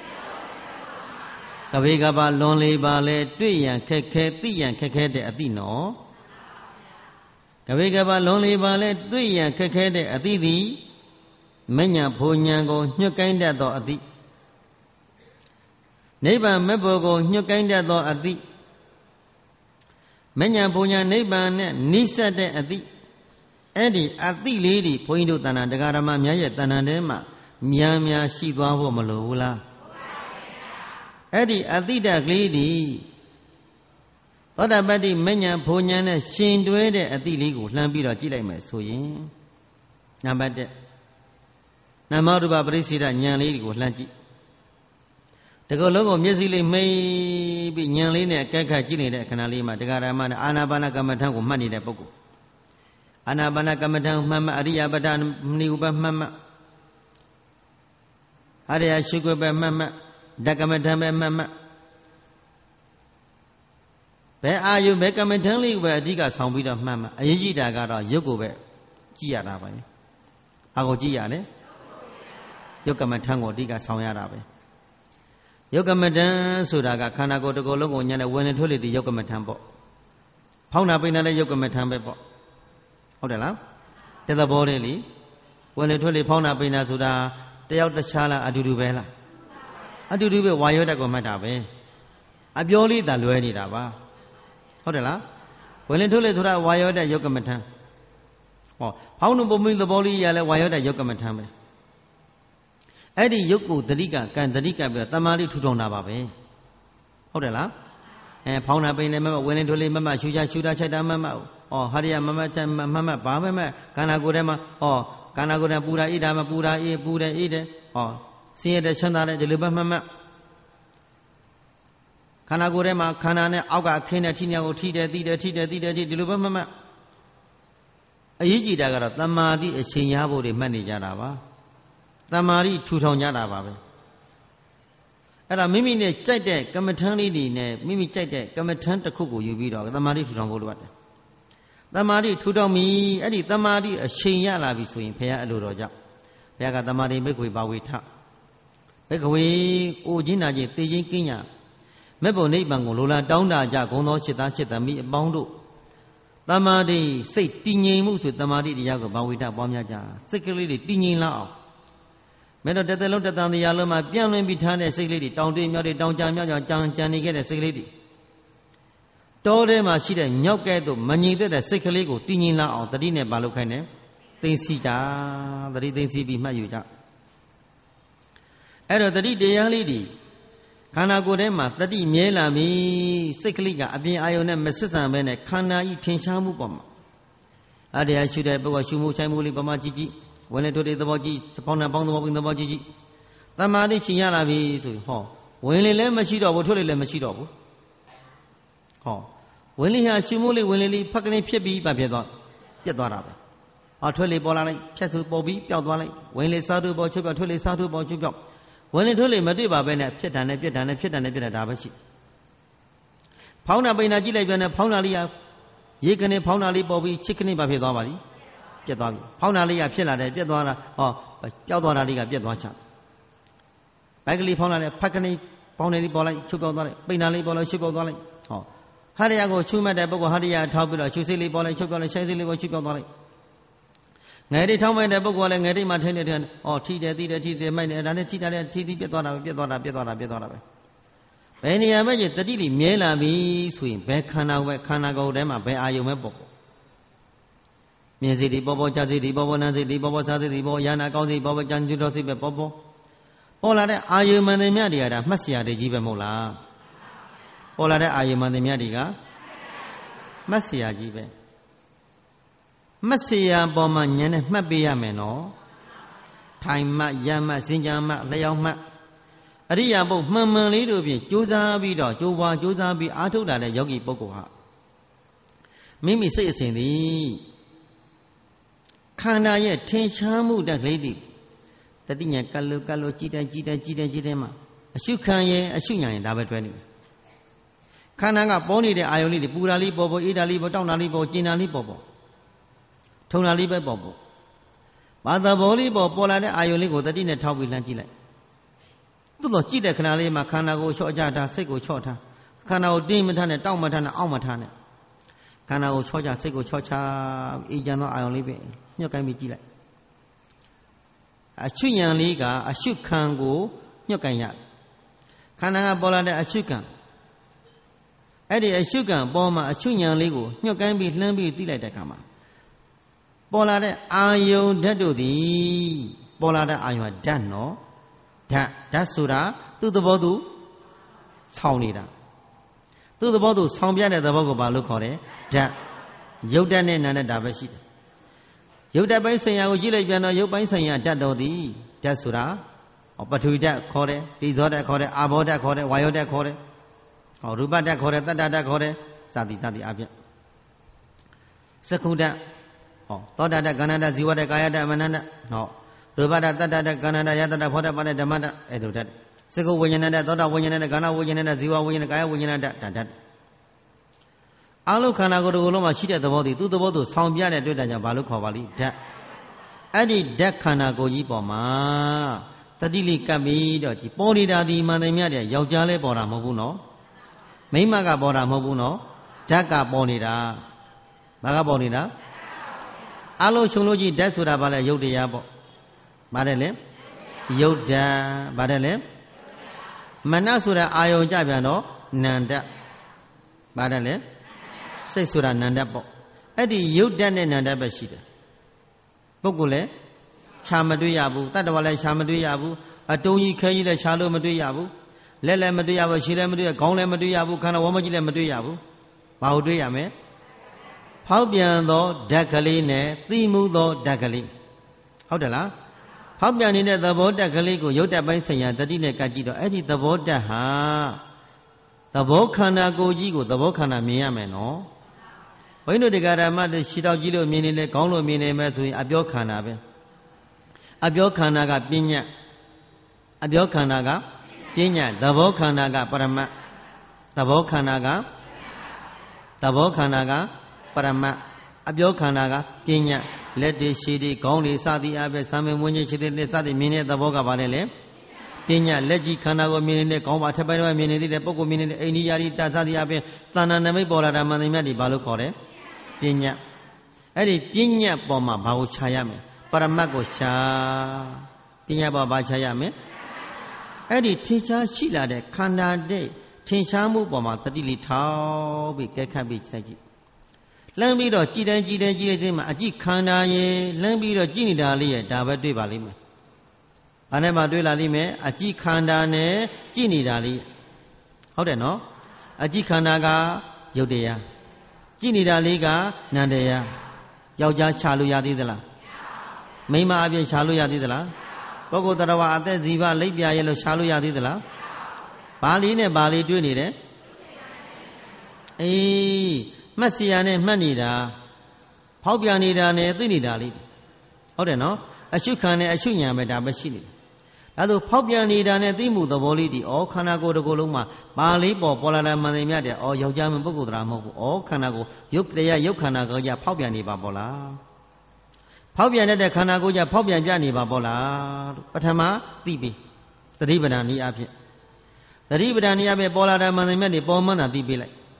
ကဘေကဘာလွန်လေးပါလဲတွေ့ရန်ခက်ခဲသိရန်ခက်ခဲတဲ့အတိနော်ကဘေကဘာလွန်လေးပါလဲတွေ့ရန်ခက်ခဲတဲ့အတိသည်မဉ္ဇဉ်ဘုံဉာဏ်ကိုညှို့ကိုင်းတတ်သောအတိနိဗ္ဗာန်မဲ့ဖို့ကိုညှို့ကိုင်းတတ်သောအတိမဉ္ဇဉ်ဘုံဉာဏ်နိဗ္ဗာန်နဲ့နိစ္စတဲ့အတိအဲ့ဒီအတိလေးတွေဘုန်းကြီးတို့တဏ္ဍာတရားဓမ္မများရဲ့တဏ္ဍာထဲမှာများရှိသွားဖို့မလိုဘူးလားအဲ့ဒီအတိတကလေးတွေသောတာပတ္တိမဉ္ဇဉ်ဘုံဉာဏ်နဲ့ရှင်တွဲတဲ့အတိလေးကိုလှမ်းပြီးတော့ကြည့်လိုက်မယ်ဆိုရင်နံပါတ်1နာမရူပပရိစ္ဆေဒဉာဏ်လေးတွေကိုလှမ်းကြည့်တကောလုံးကိုမျက်စိလေးမိတ်ပြီးဉာဏ်လေးနဲ့အကဲခတ်ကြည့်နေတဲ့အခဏလေးမှာတရားဓမ္မနဲ့အာနာပါနကမ္မထံကိုမှတ်နေတဲ့ပုဂ္ဂိုလ်အာနာပါနကမ္မထံမှတ်မှတ်အရိယပဒမဏိဥပမှတ်မှတ်အရိယရှိခွေပဲမှတ်မှတ်ဓကမ္မထံပဲမှတ်မှတ်ဘယ်အာယုဘယ်ကမ္မထံလေးကိုပဲအဓိကဆောင်ပြီးတော့မှတ်မှတ်အရေးကြီးတာကတော့ရုပ်ကိုပဲကြည့်ရတာပဲဘာကိုကြည့်ရလဲရုပ်ကမ္မထံကိုအဓိကဆောင်ရတာပဲယုတ်ကမထံဆိုတာကခန္ဓာကိုယ်တစ်ကိုယ်လုံးကိုညံတဲ့ဝင်နေထွက်လေဒီယုတ်ကမထံပေါ့ဖောင်းတာပိန်တာလည်းယုတ်ကမထံပဲပေါ့ဟုတ်တယ်လားတသဘောလေးလေဝင်နေထွက်လေဖောင်းတာပိန်တာဆိုတာတယောက်တခြားလားအတူတူပဲလားအတူတူပဲဝါယောဓာတ်ကိုမှတ်တာပဲအပြောလေးသာလွဲနေတာပါဟုတ်တယ်လားဝင်နေထွက်လေဆိုတာဝါယောဓာတ်ယုတ်ကမထံဟောဖောင်းလို့ပုံမိသဘောလေးရလဲဝါယောဓာတ်ယုတ်ကမထံပဲအဲ့ဒီရုပ်ကိုတတိကကံတတိကပြီးတော့တမာတိထူထောင်တာပါပဲဟုတ်တယ်လားဖောင်းတာပိန်နေမမဝင်နေတို့လေးမမရှူချရှူတာချိုက်တာမမဟာရယမမချက်မမဘာမမခန္ဓာကိုယ်ထဲမှာခန္ဓာကိုယ်ထဲပူတာဣတာမပူတာအေးပူတယ်အေးတယ်ဆင်းရဲတဲ့ချမ်းသာတဲ့ဒီလိုပဲမမခန္ဓာကိုယ်ထဲမှာခန္ဓာနဲ့အောက်ကခင်းတဲ့ထိညာကိုထိတယ်သိတယ်ထိတယ်သိတယ်ဒီလိုပဲမမအရေးကြီးတာကတော့တမာတိအချိန်ရဖို့တွေမှတ်နေကြတာပါတမာတိထူထောင်ကြတာပါပဲအဲ့ဒါမိမိနဲ့ကြိုက်တဲ့ကမ္မထမ်းလေးတွေနဲ့မိမိကြိုက်တဲ့ကမ္မထမ်းတစ်ခုကိုယူပြီးတော့တမာတိထူထောင်ဖို့လိုတယ်တမာတိထူထောင်ပြီအဲ့ဒီတမာတိအချိန်ရလာပြီဆိုရင်ဘုရားအလိုတော်ကြောင့်ဘုရားကတမာတိမိတ်ခွေပါဝေထမိတ်ခွေအိုခြင်းနာခြင်းသိခြင်းကင်းညာမဲ့ဖို့နိဗ္ဗာန်ကိုလိုလားတောင်းတကြဂုံသောစိတ်သားစိတ်သမီးအပေါင်းတို့တမာတိစိတ်တည်ငြိမ်မှုဆိုတမာတိတရားကိုပါဝေထပွားများကြစိတ်ကလေးတွေတည်ငြိမ်လာအောင်မဲတော့တစ်သက်လုံးတစ်တန်တရားလုံးမှာပြန့်လွင်ပြီးထားတဲ့စိတ်လေးတွေတောင်တွေမြောက်တွေတောင်ကြမြောက်ကြံနေခဲ့တဲ့စိတ်ကလေးတွေတောထဲမှာရှိတဲ့မြောက်ကဲ့သို့မငြိမ်သက်တဲ့စိတ်ကလေးကိုတည်ငြိမ်လာအောင်တတိနဲ့ပါလုပ်ခိုင်းတယ်သိသိကြတတိသိသိပြီးမှတ်ယူကြအဲ့တော့တတိတရားလေးတွေခန္ဓာကိုယ်ထဲမှာတတိမြဲလာပြီစိတ်ကလေးကအပြင်အာယုန်နဲ့မဆက်ဆံဘဲနဲ့ခန္ဓာကြီးထင်ရှားမှုပေါ်မှာအတရားရှုတဲ့ပုဂ္ဂိုလ်ရှုမှုဆိုင်မှုလေးပမာကြည့်ကြည့်ဝင်လေတို့တဲ့သဘောကြည့်ပေါင်းတဲ့ပေါင်းသဘောပြင်သဘောကြည့်ကြည့်တမာတိရှင်ရလာပြီဆိုရင်ဝင်လေလည်းမရှိတော့ဘူးထွက်လေလည်းမရှိတော့ဘူးဝင်လေဟာရှုမှုလေးဝင်လေလေးဖက်ကနေဖြစ်ပြီးပြတ်သွားတာပဲထွက်လေပေါ်လာလိုက်ဖြတ်သူပေါ်ပြီးပျောက်သွားလိုက်ဝင်လေစားသူပေါ်ချုပ်ပျောက်ထွက်လေစားသူပေါ်ချုပ်ပျောက်ဝင်လေထွက်လေမတွေ့ပါပဲနဲ့ဖြစ်တာနဲ့ပြတ်တာနဲ့ဖြစ်တာနဲ့ပြတ်တာဒါပဲရှိဖောင်းတာပိန်တာကြည့်လိုက်ပြန်နဲ့ဖောင်းတာလေးကရေကနေဖောင်းတာလေးပေါ်ပြီးချစ်ကနေပါဖြစ်သွားပါလိပြတ်သွားပြီဖောင်းတာလေးကဖြစ်လာတယ်ပြတ်သွားတာပျောက်သွားတာလေးကပြတ်သွားချဘိုက်ကလေးဖောင်းလာတယ်ဖက်ကနေပေါင်းနေလေးပေါ်လိုက်ချုပ်ပျောက်သွားလိုက်ပိန်တာလေးပေါ်လိုက်ချုပ်ပျောက်သွားလိုက်ဟာရယာကိုချူမှတ်တဲ့ပုဂ္ဂိုလ်ဟာရယာထောက်ပြီးတော့ချူစိတ်လေးပေါ်လိုက်ချုပ်ပြောလိုက်ရှိုင်းစိတ်လေးပေါ်ချူပြောသွားလိုက်ငယ်တွေထောင်းမဲ့တဲ့ပုဂ္ဂိုလ်ကလည်းငယ်တွေမှထိနေတဲ့ထီတယ်မိုက်တယ်ဒါနဲ့ထိတာလည်းထီပြတ်သွားတာပဲဘယ်နေရာပဲကြီးတတိလိမြဲလာပြီဆိုရင်ဘယ်ခန္ဓာကိုယ်ထဲမှာဘယ်အာယုံပဲပေါ့မြင်စိတ်ဒီပေါ်ကြားစိတ်ဒီပေါ်နာစိတ်ဒီပေါ်စားစိတ်ဒီပေါ်ယာနာကောင်းစိတ်ပေါ်ကြံကျွတော်စိတ်ပဲပေါ်လာတဲ့အာယုံမှန်တယ်မြတ်တွေကဒါမှတ်စရာတွေကြီးပဲမဟုတ်လားပေါ်လာတဲ့အာယုံမှန်တယ်မြတ်တွေကမှတ်စရာကြီးပဲမှတ်စရာပေါ်မှာဉာဏ်နဲ့မှတ်ပေးရမယ်နော်ထိုင်မှတ်ရမှတ်စင်ကြံမှတ်လျောက်မှတ်အရိယာပုတ်မှန်မှန်လေးတို့ဖြင့်ကြိုးစားပြီးတော့ကြိုးစားပြီးအားထုတ်လာတဲ့ယောဂီပုဂ္ဂိုလ်ဟာမိမိစိတ်အစဉ်သည်ခန္ဓာရဲ့ထင်ရှားမှုတက်ကလေးတည်းတတိညာကလောကြည်တဲ့မှာအရှုခံရဲ့အရှုညာရဲ့ဒါပဲတွဲနေတယ်ခန္ဓာကပေါ်နေတဲ့အာယုန်လေးတွေပူတာလေးပေါ်အေးတာလေးပေါ်တောင့်တာလေးပေါ်ကျင်တာလေးပေါ်ထုံတာလေးပဲပေါ်ဘာသဘောလေးပေါ်လာတဲ့အာယုန်လေးကိုတတိနဲ့ထောက်ပြီးလှမ်းကြည့်လိုက်သို့တော့ကြည့်တဲ့ခဏလေးမှာခန္ဓာကိုချော့ကြတာစိတ်ကိုချော့ထားခန္ဓာကိုတင်းမထားနဲ့တောင့်မထားနဲ့အောင့်မထားနဲ့ခန္ဓာကိုချော့ကြစိတ်ကိုချော့ချအေးချမ်းသောအာယုန်လေးပဲညှော့ကိုင်းပြီးကြည့်လိုက်အရှုဉဏ်လေးကအရှုခံကိုညှော့ကိုင်းရခန္ဓာကပေါ်လာတဲ့အရှုခံအဲ့ဒီအရှုခံပေါ်မှာအရှုဉဏ်လေးကိုညှော့ကိုင်းပြီးလှမ်းပြီးသိလိုက်တဲ့အခါမှာပေါ်လာတဲ့အာယုန်ဓာတ်တို့သည်ပေါ်လာတဲ့အာယုန်ဓာတ်နော်ဓာတ်ဆိုတာသူ့သဘောသူဆောင်းနေတာသူ့သဘောသူဆောင်းပြတဲ့သဘောကိုဘာလို့ခေါ်တယ်ဓာတ်ရုပ်ဓာတ်နဲ့နာနဲ့ဒါပဲရှိတယ်ရုပ်ဓာတ်ပိုင်းဆိုင်ရာကိုကြည့်လိုက်ပြန်တော့ရုပ်ပိုင်းဆိုင်ရာဓာတ်တော်သည်ဓာတ်ဆိုတာပထဝီဓာတ်ခေါ်တယ်တိဇောဓာတ်ခေါ်တယ်အာဘောဓာတ်ခေါ်တယ်ဝါယောဓာတ်ခေါ်တယ်ရူပဓာတ်ခေါ်တယ်တတ္တဓာတ်ခေါ်တယ်စသည်အပြင်စက္ခုဓာတ်သောတာဓာတ်ကဏ္ဍဓာတ်ဇီဝဓာတ်ကာယဓာတ်မနန္ဓာတ်ရူပဓာတ်တတ္တဓာတ်ကဏ္ဍဓာတ်ယတ္တဓာတ်ဖောဓာတ်ပါဏဓမ္မဓာတ်အဲ့လိုဓာတ်စက္ခုဝိညာဏဓာတ်သောတာဝိညာဏဓာတ်ကဏ္ဍဝိညာဏဓာတ်ဇီဝဝိညာဏကာယဝိညာဏဓာတ်ဓာတ်အလုံးခန္ဓာကိုယ်တစ်ခုလုံးမှာရှိတဲ့သဘောတည်းသူ့သဘောသူဆောင်ပြတဲ့တွေ့တာကြောင့်ဘာလို့ခေါ်ပါလိဓာတ်အဲ့ဒီဓာတ်ခန္ဓာကိုယ်ကြီးပေါ်မှာတတိလိကပ်ပြီးတော့ဒီပေါ်နေတာဒီမှန်တယ်မြတ်တဲ့ယောက်ျားလဲပေါ်တာမဟုတ်ဘူးနော်မိန်းမကပေါ်တာမဟုတ်ဘူးနော်ဓာတ်ကပေါ်နေတာဘာကပေါ်နေတာအလုံးခြုံလို့ကြီးဓာတ်ဆိုတာဘာလဲရုပ်တရားပေါ့ဗါတယ်လေရုပ်ဓာတ်ဗါတယ်လေမနဆိုတာအာယုံကြပြန်တော့နန္ဒဗါတယ်လေစိတ်ဆိုတာနန္ဒပေါ့အဲ့ဒီရုပ်ဓာတ်နဲ့နန္ဒပဲရှိတယ်ပုဂ္ဂိုလ်လည်းခြာမတွေ့ရဘူးတတ္တဝါလည်းခြာမတွေ့ရဘူးအတုံးကြီးခဲကြီးလည်းခြာလို့မတွေ့ရဘူးလက်လည်းမတွေ့ရဘူးခြေလည်းမတွေ့ရခေါင်းလည်းမတွေ့ရဘူးခန္ဓာဝမကြီးလည်းမတွေ့ရဘူးဘာလို့တွေ့ရမလဲဖောက်ပြန်သောဓာတ်ကလေးနဲ့သိမှုသောဓာတ်ကလေးဟုတ်တယ်လားဖောက်ပြန်နေတဲ့သဘောဓာတ်ကလေးကိုရုပ်ဓာတ်ပိုင်းဆိုင်ရာတတိနဲ့ကကြည့်တော့အဲ့ဒီသဘောဓာတ်ဟာသဘောခန္ဓာကိုယ်ကြီးကိုသဘောခန္ဓာမြင်ရမယ်နော်ဘုန်းကြီးတို့တရားဓမ္မတွေရှင်းတော့ကြည့်လို့မြင်နေလဲခေါင်းလို့မြင်နေမဲ့ဆိုရင်အပြောခန္ဓာပဲအပြောခန္ဓာကပညာအပြောခန္ဓာကပညာသဘောခန္ဓာကပရမတ်သဘောခန္ဓာကပရမတ်အပြောခန္ဓာကပညာလက်တွေရှည်တွေခေါင်းတွေစသည်အပဲသံမင်းဝင်းကြီးခြေတွေလက်စသည်မြင်တဲ့သဘောကဘာလဲပညာလက်ကြီးခန္ဓာကိုမြင်နေတဲ့ခေါင်းပါထပ်ပိုင်းတော့မြင်နေတဲ့ပုဂ္ဂိုလ်မြင်နေတဲ့အိန္ဒိယရီတသသည်အပဲသဏ္ဍာန်နမိတ်ပေါ်လာတာမှန်တယ်မြတ်ဒီဘာလို့ခေါ်တယ်ပညာအဲ့ဒီပညာပေါ်မှာဘာကိုခြာရမလဲပရမတ်ကိုခြာပညာပေါ်ဘာခြာရမလဲအဲ့ဒီထင်ရှားရှိလာတဲ့ခန္ဓာတဲ့ထင်ရှားမှုပေါ်မှာတတိလိထောက်ပြီးကဲခတ်ပြီးစိုက်ကြည့်လှမ်းပြီးတော့ကြည်တဲ့မှာအကြည့်ခန္ဓာရဲ့လှမ်းပြီးတော့ကြည်နေတာလေးရဲ့ဒါပဲတွေ့ပါလိမ့်မယ်။ဘာနဲ့မှတွေ့လာလိမ့်မယ်အကြည့်ခန္ဓာနဲ့ကြည်နေတာလေးဟုတ်တယ်နော်အကြည့်ခန္ဓာကရုပ်တရားကြည်နေတာလေးကနန္တရားယောက်ျားခြာလို့ရသေးသလားမိန်းမအပြည့်ခြာလို့ရသေးသလားပုဂ္ဂိုလ်တရားဝအသက်ဇီဝလိပ်ပြရဲ့လို့ခြာလို့ရသေးသလားဘာလေးနဲ့ဘာလေးတွေ့နေတယ်အေးမှတ်စီရနဲ့မှတ်နေတာဖောက်ပြန်နေတာနဲ့သိနေတာလေးဟုတ်တယ်နော်အရှုခံနဲ့အရှုညာပဲဒါပဲရှိနေတယ်ဒါဆိုဖောက်ပြန်နေတာနဲ့သိမှုသဘောလေးဒီဩခန္ဓာကိုယ်တစ်ခုလုံးမှာဘာလေးပေါ်လာလာမှန်တယ်မြတ်တယ်ဩယောက်ျားမပုဂ္ဂိုလ်တရားမဟုတ်ဘူးဩခန္ဓာကိုယ်ရုပ်တရားရုပ်ခန္ဓာကိုယ်ကြဖောက်ပြန်နေပါပေါ့လားဖောက်ပြန်တဲ့ခန္ဓာကိုယ်ကြဖောက်ပြန်ပြနေပါပေါ့လားလို့ပထမသိပြီသတိပဋ္ဌာန်ဤအဖြစ်သတိပဋ္ဌာန်ဤအဖြစ်ပေါ်လာတာမှန်တယ်မြတ်တယ်ပေါ်မှန်းတာသိပေးလိုက်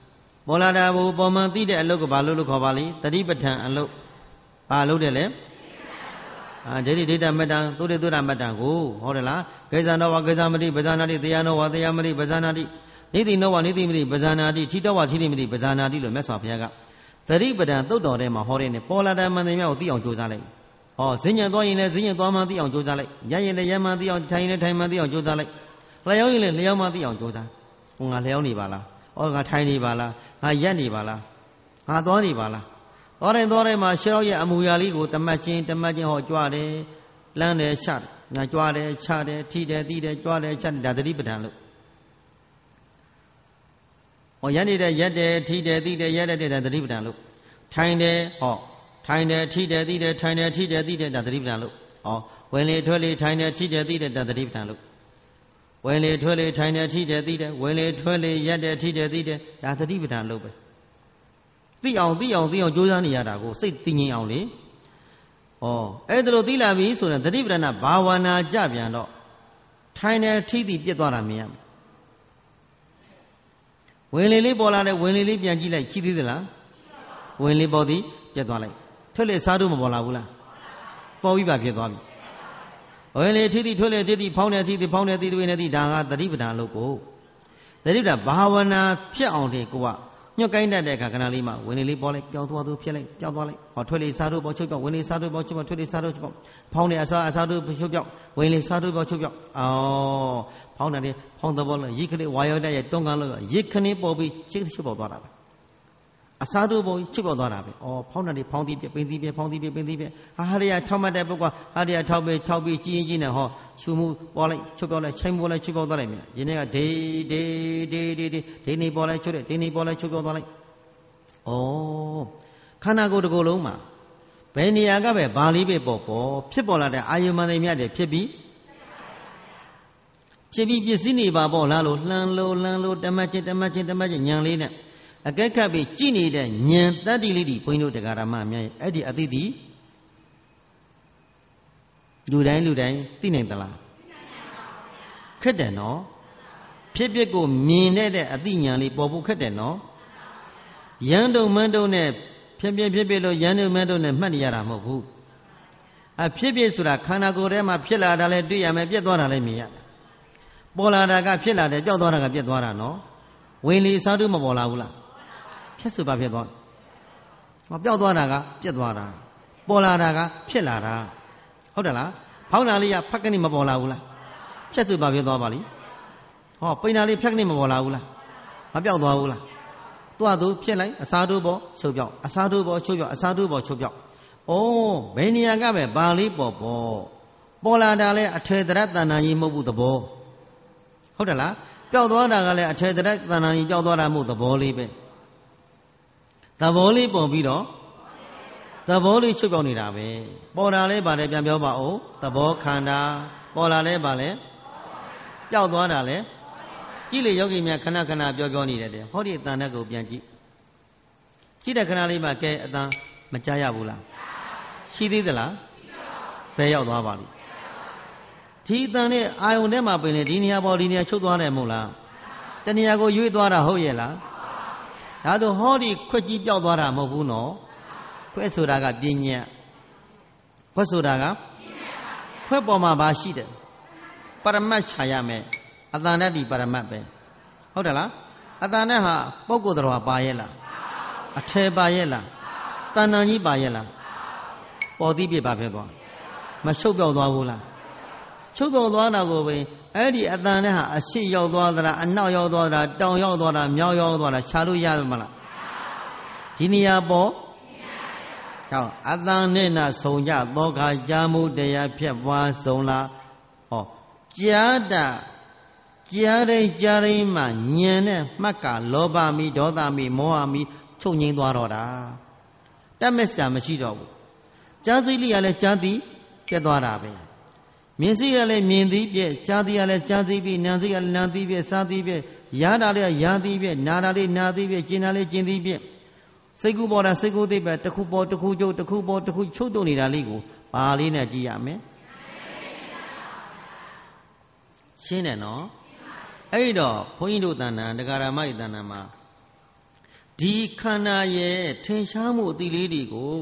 ပေါ်လာတာကိုပေါ်မှန်သိတဲ့အလုပ်ကိုဘာလို့ခေါ်ပါလိသတိပဋ္ဌာန်အလုပ်ဘာလုပ်တယ်လဲဒိဋ္ဌိဒိဋ္ဌမတ္တံသုရိသုရမတ္တံကိုဟုတ်တယ်လားကိစ္စနောဝကိစ္စမတိပဇာနာတိတရားနောဝတရားမတိပဇာနာတိနိတိနောဝနိတိမတိပဇာနာတိထိတောဝထိတိမတိပဇာနာတိလို့မြတ်စွာဘုရားကသတိပဋ္ဌာန်သုတ်တော်ထဲမှာဟောတဲ့နေပေါ်လာတဲ့မှန်တယ်များကိုသိအောင်ကြိုးစားလိုက်ဟောဈဉ္ဉံသွားရင်လည်းဈဉ္ဉံသွားမှသိအောင်ကြိုးစားလိုက်ရရင်လည်းရမှသိအောင်ထိုင်ရင်လည်းထိုင်မှသိအောင်ကြိုးစားလိုက်လျှောက်ရင်လည်းလျှောက်မှသိအောင်ကြိုးစားဟောငါလျှောက်နေပါလားဟောငါထိုင်နေပါလားငါရက်နေပါလားငါသွားနေပါလားသွားတိုင်းမှာရှေ့ရောက်ရဲ့အမူအရာလေးကိုတမတ်ချင်းဟောကြွတယ်လမ်းတယ်ချတယ်ငါကြွတယ်ချတယ်ထိတယ်သိတယ်ကြွတယ်ချတယ်ဒါသတိပဋ္ဌာန်လို့ဟောရက်နေတဲ့ရက်တယ်ထိတယ်သိတယ်ရက်တဲ့ဒါသတိပဋ္ဌာန်လို့ထိုင်တယ်ဟောထိုင်တယ်ထိတယ်သိတယ်ထိုင်တယ်ထိတယ်သိတယ်ဒါသတိပဋ္ဌာန်လို့ဟောဝင်လေထွက်လေထိုင်တယ်ထိတယ်သိတယ်ဒါသတိပဋ္ဌာန်လို့ဝင်လေထွက်လေထိုင်တယ်ထိတယ်သိတယ်ဝင်လေထွက်လေရက်တယ်ထိတယ်သိတယ်ဒါသတိပဋ္ဌာန်လို့ပဲသိအောင်ကြိုးစားနေရတာကိုစိတ်သိငြိမ်အောင်လေအဲ့ဒါလို့သိလာပြီဆိုရင်သတိပဋ္ဌာန်ဘာဝနာကြပြန်တော့ထိုင်တယ်ထိသည်ပြတ်သွားတာမြင်ရမယ်ဝင်လေလေးပေါ်လာတယ်ဝင်လေလေးပြန်ကြည့်လိုက်ရှိသေးသလားဝင်လေပေါ်သည်ပြတ်သွားလိုက်ထွက်လေစားတို့မပေါ်လာဘူးလားပေါ်ပြီးပါပြတ်သွားပြီဝင်လေထိသည်ထွက်လေထိသည်ဖောင်းတယ်ထိသည်ဖောင်းတယ်ထိသည်ဝင်တယ်ထိဒါကသတိပဋ္ဌာန်လို့ကိုသတိပဋ္ဌာန်ဘာဝနာဖြစ်အောင်တဲ့ကိုကညှို့ကိုင်းတတ်တဲ့အခါကဏ္ဍလေးမှာဝင်လေလေးပေါ်လိုက်ပျောက်သွားသူဖြစ်လိုက်ပျောက်သွားလိုက်ဟောထွက်လေစားတို့ပေါ်ချုပ်ပျောက်ဝင်လေစားတို့ပေါ်ချုပ်ပျောက်ထွက်လေစားတို့ချုပ်ပျောက်ဖောင်းတယ်အစားတို့ချုပ်ပျောက်ဝင်လေစားတို့ပေါ်ချုပ်ပျောက်ဖောင်းတယ်ဖောင်းတဲ့ပေါ်လိုက်ရိတ်ခလေးဝါရောတက်ရဲ့တွန်းကန်လို့ရိတ်ခနေပေါ်ပြီးချိတ်ချုပ်ပေါ်သွားတာပဲအစားတို့ပေါ်ချုပ်ပေါ်သွားတာပဲဖောင်းတယ်ဖောင်းသည်ပြပင်းသည်ပြဖောင်းသည်ပြပင်းသည်ပြဟာရရထောက်မှတ်တဲ့ပုဂ္ဂိုလ်ဟာရရထောက်ပြီးကြီးရင်နဲ့ဟောရှုမှုပေါ်လိုက်ချုပ်ပြောက်လိုက်ချိန်ပေါ်လိုက်ချုပ်ပြောက်သွားလိုက်မြင်ရင်းနဲ့ကဒေနေပေါ်လိုက်ချုပ်တယ်ဒေနေပေါ်လိုက်ချုပ်ပြောက်သွားလိုက်ခန္ဓာကိုယ်တစ်ခုလုံးမှာဘယ်နေရာကပဲဘာလေးပဲပေါ်ဖြစ်ပေါ်လာတဲ့အာယုမှန်တွေမြတ်တယ်ဖြစ်ပြီးပစ္စည်းနေပါပေါ့လားလို့လှမ်းလို့တမတ်ချင်းညံလေးနဲ့အကဲခတ်ပြီးကြည်နေတဲ့ညံတတ္တိလေးဒီဘုန်းကြီးတို့တရားဓမ္မများရဲ့အဲ့ဒီအသိတိလူတိုင်းသိနိုင်သလားခက်တယ်နော်ဖြစ်ကိုမြင်တဲ့အသိဉာဏ်လေးပေါ်ဖို့ခက်တယ်နော်ရန်တုံမန်းတုံနဲ့ဖြစ်လို့ရန်တုံမန်းတုံနဲ့မှတ်နေရတာမဟုတ်ဘူးအဖြစ်ဆိုတာခန္ဓာကိုယ်ထဲမှာဖြစ်လာတာလည်းတွေ့ရမယ်ပြတ်သွားတာလည်းမြင်ရပေါ်လာတာကဖြစ်လာတယ်ပျောက်သွားတာကပြတ်သွားတာနော်ဝင်လေစားတုမပေါ်လာဘူးလားဖြစ်ဆိုပါဖြစ်သွားပျောက်သွားတာကပြတ်သွားတာပေါ်လာတာကဖြစ်လာတာဟုတ်တယ်လားဖောင်းတာလေးကဖက်ကနေမပေါ်လာဘူးလားဖြစ်ဆိုပါဖြစ်သွားပါလိပိန်တာလေးဖက်ကနေမပေါ်လာဘူးလားမပျောက်သွားဘူးလားသူဖြစ်လိုက်အစားတို့ပေါ်ချုပ်ပြောက်အစားတို့ပေါ်ချုပ်ပြောက်အစားတို့ပေါ်ချုပ်ပြောက်ဘယ်နေရာကပဲဘာလေးပေါ်လာတာလဲအထေတရတဏ္ဍာကြီးမဟုတ်ဘူးသဘောဟုတ်တယ်လားပျောက်သွားတာကလည်းအထေတရတဏ္ဍာကြီးပျောက်သွားတာမဟုတ်သဘောလေးပဲသဘောလေးပေါ်ပြီးတော့သဘောလေးချုပ်ပြောက်နေတာပဲပေါ်တာလဲဗါလဲပြန်ပြောပါဦးသဘောခန္ဓာပေါ်လာလဲဗါလဲပျောက်သွားတာလဲကြည့်လေယောဂီများခဏပြောနေတယ်ဟောဒီအတန်နဲ့ကိုပြန်ကြည့်တဲ့ခဏလေးမှာကဲအတန်မကြားရဘူးလားရှိသေးသလားဘယ်ရောက်သွားပါလိဒီအတန်နဲ့အာယုန်ထဲမှာပင်လေဒီနေရာပေါ်ဒီနေရာချုပ်သွားတယ်မဟုတ်လားတနေရာကိုရွေ့သွားတာဟုတ်ရဲ့လားဒါဆိုဟောဒီခွက်ကြီးပျောက်သွားတာမဟုတ်ဘူးနော်ခွက်ဆိုတာကပြဉ္ညာခွက်ဆိုတာကခွက်ပေါ်မှာဘာရှိတယ်ပရမတ်ခြာရမယ်အတန်နဲ့ဒီပရမတ်ပဲဟုတ်တယ်လားအတန်နဲ့ဟာပုဂ္ဂိုလ်တော်ပါရဲ့လားအထေပါရဲ့လားတဏ္ဍာကြီးပါရဲ့လားပေါ်သီးပြပါဖြစ်သွားမရှုပ်ပြောက်သွားဘူးလားရှုပ်ပြောက်သွားတာကိုပဲအဲ့ဒီအတန်နဲ့ဟာအရှိရောက်သွားသလားအနောက်ရောက်သွားတာတောင်ရောက်သွားတာမြောက်ရောက်သွားတာခြားလို့ရမလားဒီနေရာပေါ်ဟောအတန်နဲ့နာဆုံကြသောခါကြားမှုတရားဖြစ်ပွားဆုံးလားကြားတိုင်းမှာညံနဲ့မှတ်ကလောဘမီဒေါသမီမောဟမီချုပ်ငိမ့်သွားတော့တာတတ်မဲ့ဆရာမရှိတော့ဘူးကြားသိလိရလဲကြားသိပြတ်သွားတာပဲမြင်စိရလဲမြင်သိပြည့်ကြားသိရလဲကြားသိပြည့်နာသိရလဲနာသိပြည့်စားသိပြည့်ရတာလဲရသိပြည့်နာတာလဲနာသိပြည့်ကျင်တာလဲကျင်သိပြည့်စိတ်ကူပေါ်တာစိတ်ကူသိပဲတစ်ခုပေါ်တစ်ခုကျုပ်တစ်ခုပေါ်တစ်ခုချုပ်တုံနေတာလေးကိုပါလေးနဲ့ကြည့်ရမယ်ရှင်းတယ်နော်အဲ့တော့ဘုန်းကြီးတို့တဏ္ဍာတရားဓမ္မဤတဏ္ဍာမှာဒီခန္ဓာရဲ့ထင်ရှားမှုအသီးလေးတွေကို